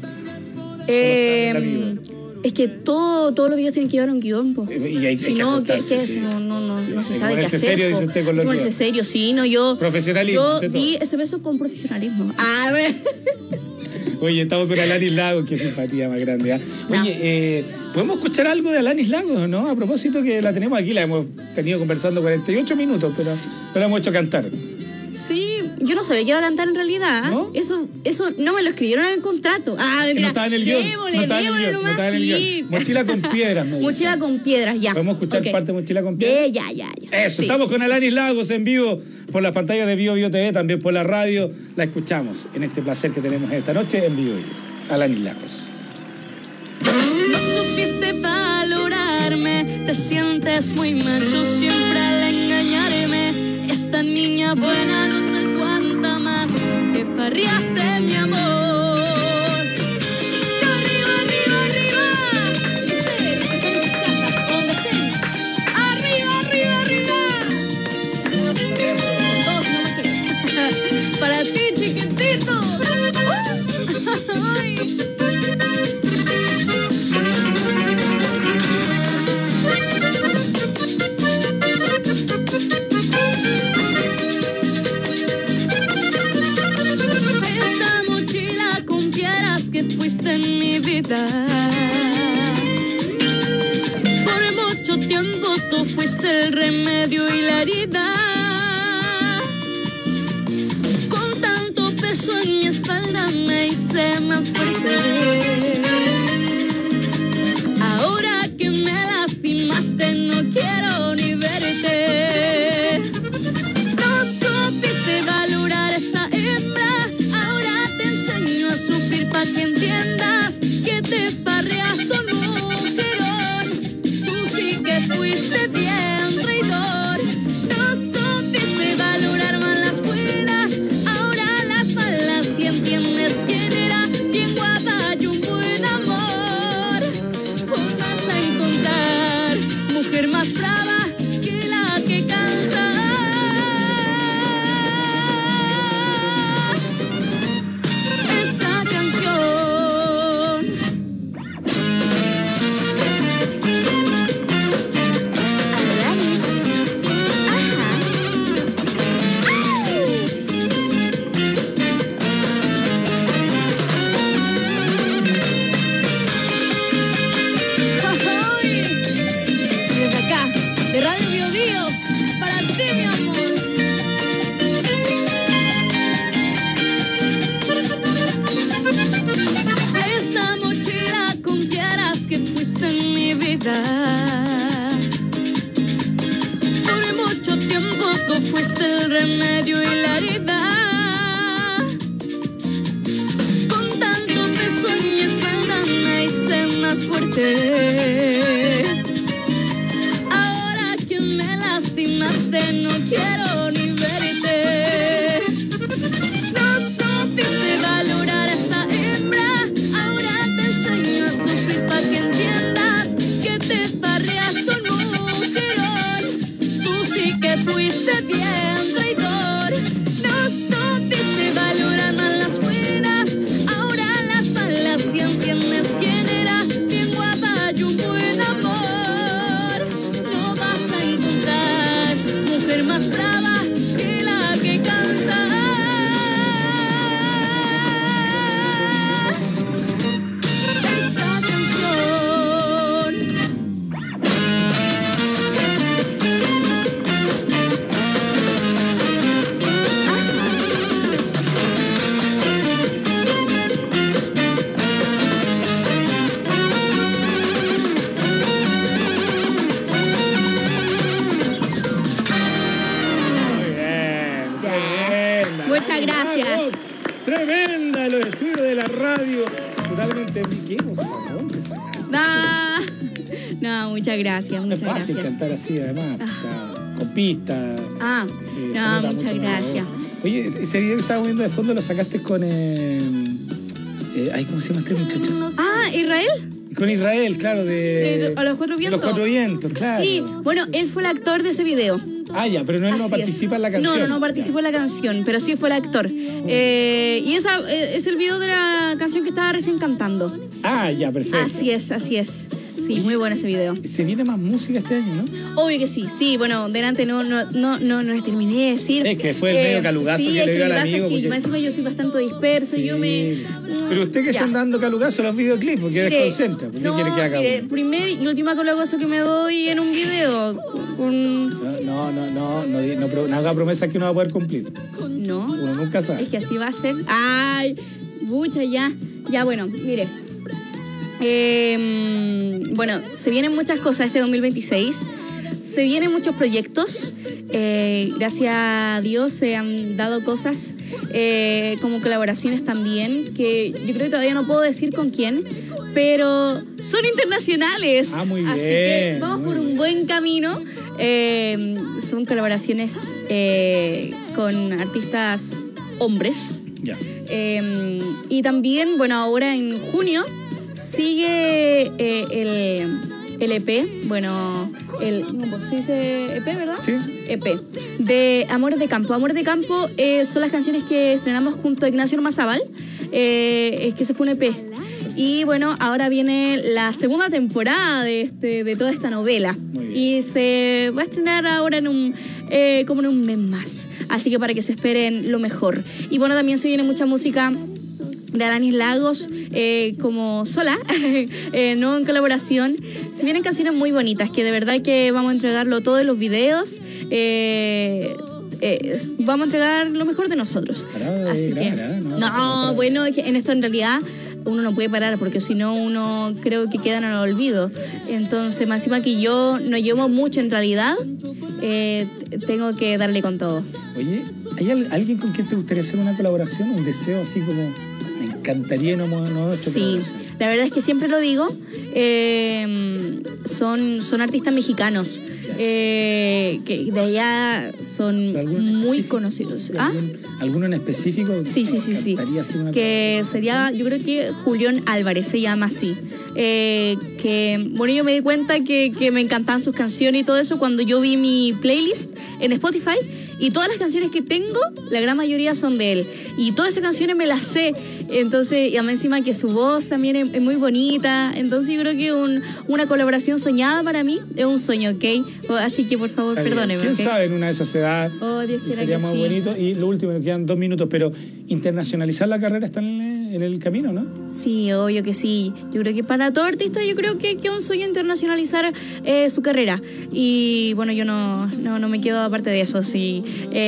Es que todos los videos tienen que llevar un guión, po. Y hay que ajustarse, sí. No se sabe qué hacer. Serio, dice usted, con los ponerse serio, sí, no, yo. Profesionalismo. Yo di ese beso con profesionalismo. A ver. Oye, estamos con Alanis Lagos, qué simpatía más grande. Oye, ¿podemos escuchar algo de Alanis Lagos, no? A propósito que la tenemos aquí, la hemos tenido conversando 48 minutos, pero no la hemos hecho cantar. Sí, yo no sabía que iba a cantar en realidad. ¿No? Eso no me lo escribieron en el contrato. Ah, mentira. No estaba en el guión. Démosle nomás, sí. Mochila con piedras. Mochila con piedras, ya. Podemos escuchar Ok. parte de Mochila con piedras. Ya. Eso, Sí, estamos sí, con sí, Alanis Lagos en vivo por las pantallas de Bio TV, también por la radio. La escuchamos en este placer que tenemos esta noche en Bio. Alanis Lagos. No supiste valorarme, te sientes muy macho siempre al engañarme. Esta niña buena no te aguanta más, te farriaste mi amor. Yo arriba, arriba, arriba. Ustedes están en sus casas, donde estén. Arriba, arriba, arriba. Todos no más que. Para ti, chiquitito. Ay. Esa mochila con piedras que fuiste en mi vida. Por mucho tiempo tú fuiste el remedio y la herida. Con tanto peso en mi espalda me hice más fuerte. Ahora que me lastimaste no quiero ni verte. No supiste valorar esta hembra. Ahora te enseño a sufrir pa' que entiendas que te parreas con mujerón. Tú sí que fuiste bien traidor. No supiste valorar más las buenas. Ahora las malas si entiendes quién era bien guapa y un buen amor. Vos vas a encontrar mujer más brava que la que canta. Esta canción. Alanis. Ajá. ¡Ay! Desde acá, de Radio Bio Bio, para ti, mi amor. Esa mochila con piedras que fuiste en mi vida. Por mucho tiempo tú fuiste el remedio y la herida. Con tanto peso en mi espalda me hice más fuerte. Ahora que me lastimaste no quiero ni verte. No supiste valorar a esta hembra. Ahora te enseño a sufrir pa' que entiendas que te parreas con mujerón. Tú sí que fuiste bien traidor. No supiste valorar más las buenas. Ahora las malas si entiendes quién era bien guapa y un buen amor. No vas a encontrar mujer más brava que la que canta. Esta canción. Muchas gracias. Tremenda los estudios de la radio. Totalmente. ¿Qué bozarrón que sacaste? No, muchas gracias. No es Muchas fácil gracias. cantar así, además. Con pistas. Ah, Sí, se no, nota muchas mucho más la gracias. voz. Oye, ese video que estábamos viendo de fondo lo sacaste con. ¿Cómo se llama este muchacho? Ah, Israel. Con Israel, claro, A los Cuatro de Vientos. Los Cuatro Vientos, claro. Sí, bueno, él fue el actor de ese video. Ah, ya, pero no, él no Así participa es. en la canción. No participó en la canción, pero sí fue el actor. Y esa es el video de la canción que estaba recién cantando. Ah, ya, perfecto. Así es. Sí, muy bueno ese video. ¿Se viene más música este año, no? Obvio que sí, sí, bueno, delante no les terminé de decir. Es que después el medio calugazo sí, que le dio al amigo. Sí, más encima yo soy bastante disperso, Sí. Pero usted que se anda dando calugazo a los videoclips, porque desconcentra. ¿Por qué quiere que haga uno? Primer y última calugazo que me doy en un video. No haga promesas que no va a poder cumplir. No. Uno nunca sabe. Es que así va a ser. Ay, bucha, ya. Ya, bueno, mire. Bueno, se vienen muchas cosas este 2026. Se vienen muchos proyectos. Gracias a Dios se han dado cosas como colaboraciones también, que yo creo que todavía no puedo decir con quién, pero son internacionales. Ah, muy bien. Así que vamos por un buen camino. Son colaboraciones con artistas hombres. Ya. Y también, bueno, ahora en junio sigue el EP, bueno, ¿se dice EP, verdad? Sí. EP, de Amores de Campo. Amores de Campo son las canciones que estrenamos junto a Ignacio Ormazábal, es que se fue un EP. Y bueno, ahora viene la segunda temporada de toda esta novela. Y se va a estrenar ahora como en un mes más. Así que para que se esperen lo mejor. Y bueno, también se viene mucha música de Alanis Lagos como sola, no en colaboración. Se vienen canciones muy bonitas que de verdad que vamos a entregarlo todo en los videos. Vamos a entregar lo mejor de nosotros. Así que bueno, es que en esto en realidad uno no puede parar porque si no uno creo que queda en el olvido. Entonces, más encima que yo no llevo mucho en realidad, tengo que darle con todo. Oye, ¿hay alguien con quien te gustaría hacer una colaboración? Un deseo así como, me encantaría no Sí, la verdad es que siempre lo digo, son artistas mexicanos. Que de allá son muy conocidos. ¿Alguno en específico? Sí. Que sería, yo creo que Julián Álvarez se llama así. Que bueno, yo me di cuenta que me encantaban sus canciones y todo eso cuando yo vi mi playlist en Spotify. Y todas las canciones que tengo, la gran mayoría son de él. Y todas esas canciones me las sé. Entonces, y además encima que su voz también es muy bonita. Entonces yo creo que una colaboración soñada para mí es un sueño, ¿ok? Así que por favor, perdóneme. ¿Quién ¿okay? sabe en una de esas edades? Oh, Dios quiera sería que muy sí. bonito. Y lo último, nos quedan 2 minutos, pero internacionalizar la carrera está en el camino, ¿no? Sí, obvio que sí. Yo creo que para todo artista yo creo que es un sueño internacionalizar su carrera. Y bueno, yo no me quedo aparte de eso, sí.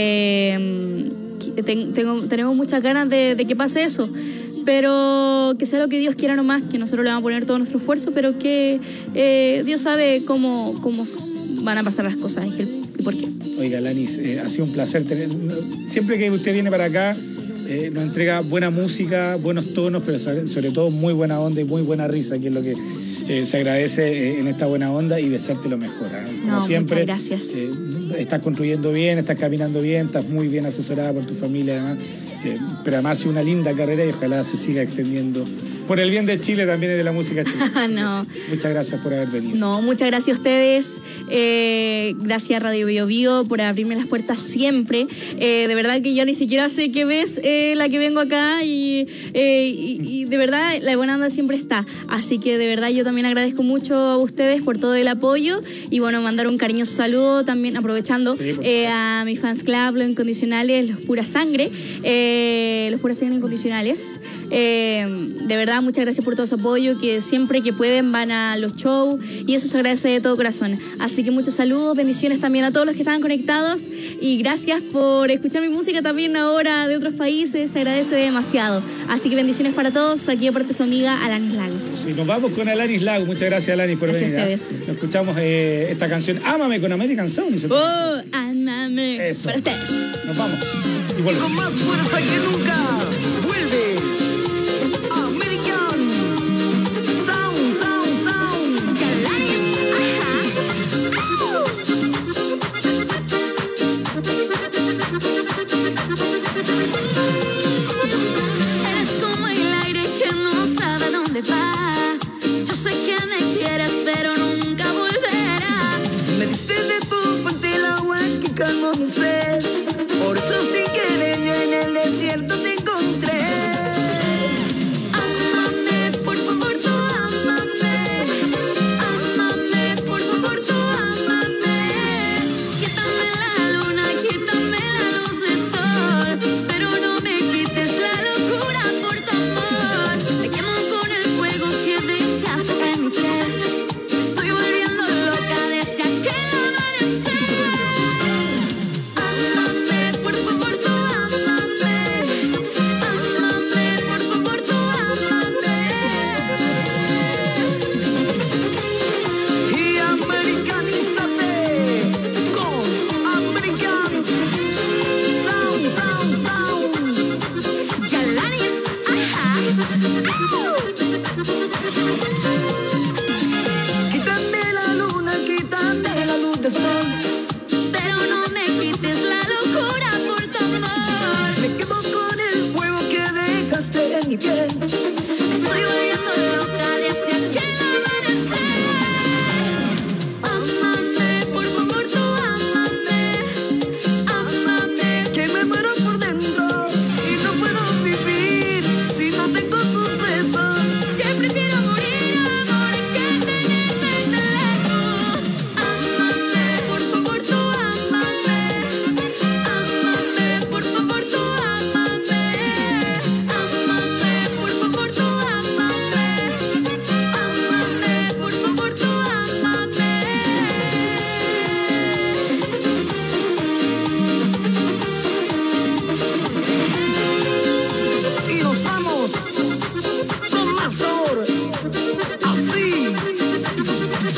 Tenemos muchas ganas de que pase eso, pero que sea lo que Dios quiera nomás, que nosotros le vamos a poner todo nuestro esfuerzo, pero que Dios sabe cómo van a pasar las cosas y por qué. Oiga, Alanis, ha sido un placer tener. Siempre que usted viene para acá, nos entrega buena música, buenos tonos, pero sobre todo muy buena onda y muy buena risa, que es lo que se agradece en esta buena onda, y desearte lo mejor. Como siempre, muchas gracias. Estás construyendo bien, estás caminando bien, estás muy bien asesorada por tu familia, además. Pero además ha una linda carrera y ojalá se siga extendiendo por el bien de Chile también y de la música chilena. No. Muchas gracias por haber venido. No, muchas gracias a ustedes. Gracias a Radio Bio Bio por abrirme las puertas siempre. De verdad que ya ni siquiera sé qué ves la que vengo acá y de verdad la buena onda siempre está. Así que de verdad yo también agradezco mucho a ustedes por todo el apoyo y bueno, mandar un cariñoso saludo también aprovechando a mi fans club, los incondicionales, los pura sangre incondicionales. De verdad, muchas gracias por todo su apoyo, que siempre que pueden van a los shows y eso se agradece de todo corazón. Así que muchos saludos, bendiciones también a todos los que estaban conectados y gracias por escuchar mi música también ahora de otros países, se agradece demasiado. Así que bendiciones para todos, aquí aparte su amiga Alanis Lagos. Sí, nos vamos con Alanis Lagos, muchas gracias Alanis por venir. Gracias a ustedes. Nos escuchamos esta canción Ámame con American Sound. Ámame. Eso. Para ustedes. Nos vamos y volvemos. Con más fuerza que nunca, vuelve American Sound. Alanis, eres como el aire que no sabe dónde va. Yo sé que me quieres, pero nunca volverás. Me diste de tu fuente el agua que calmó mi sed.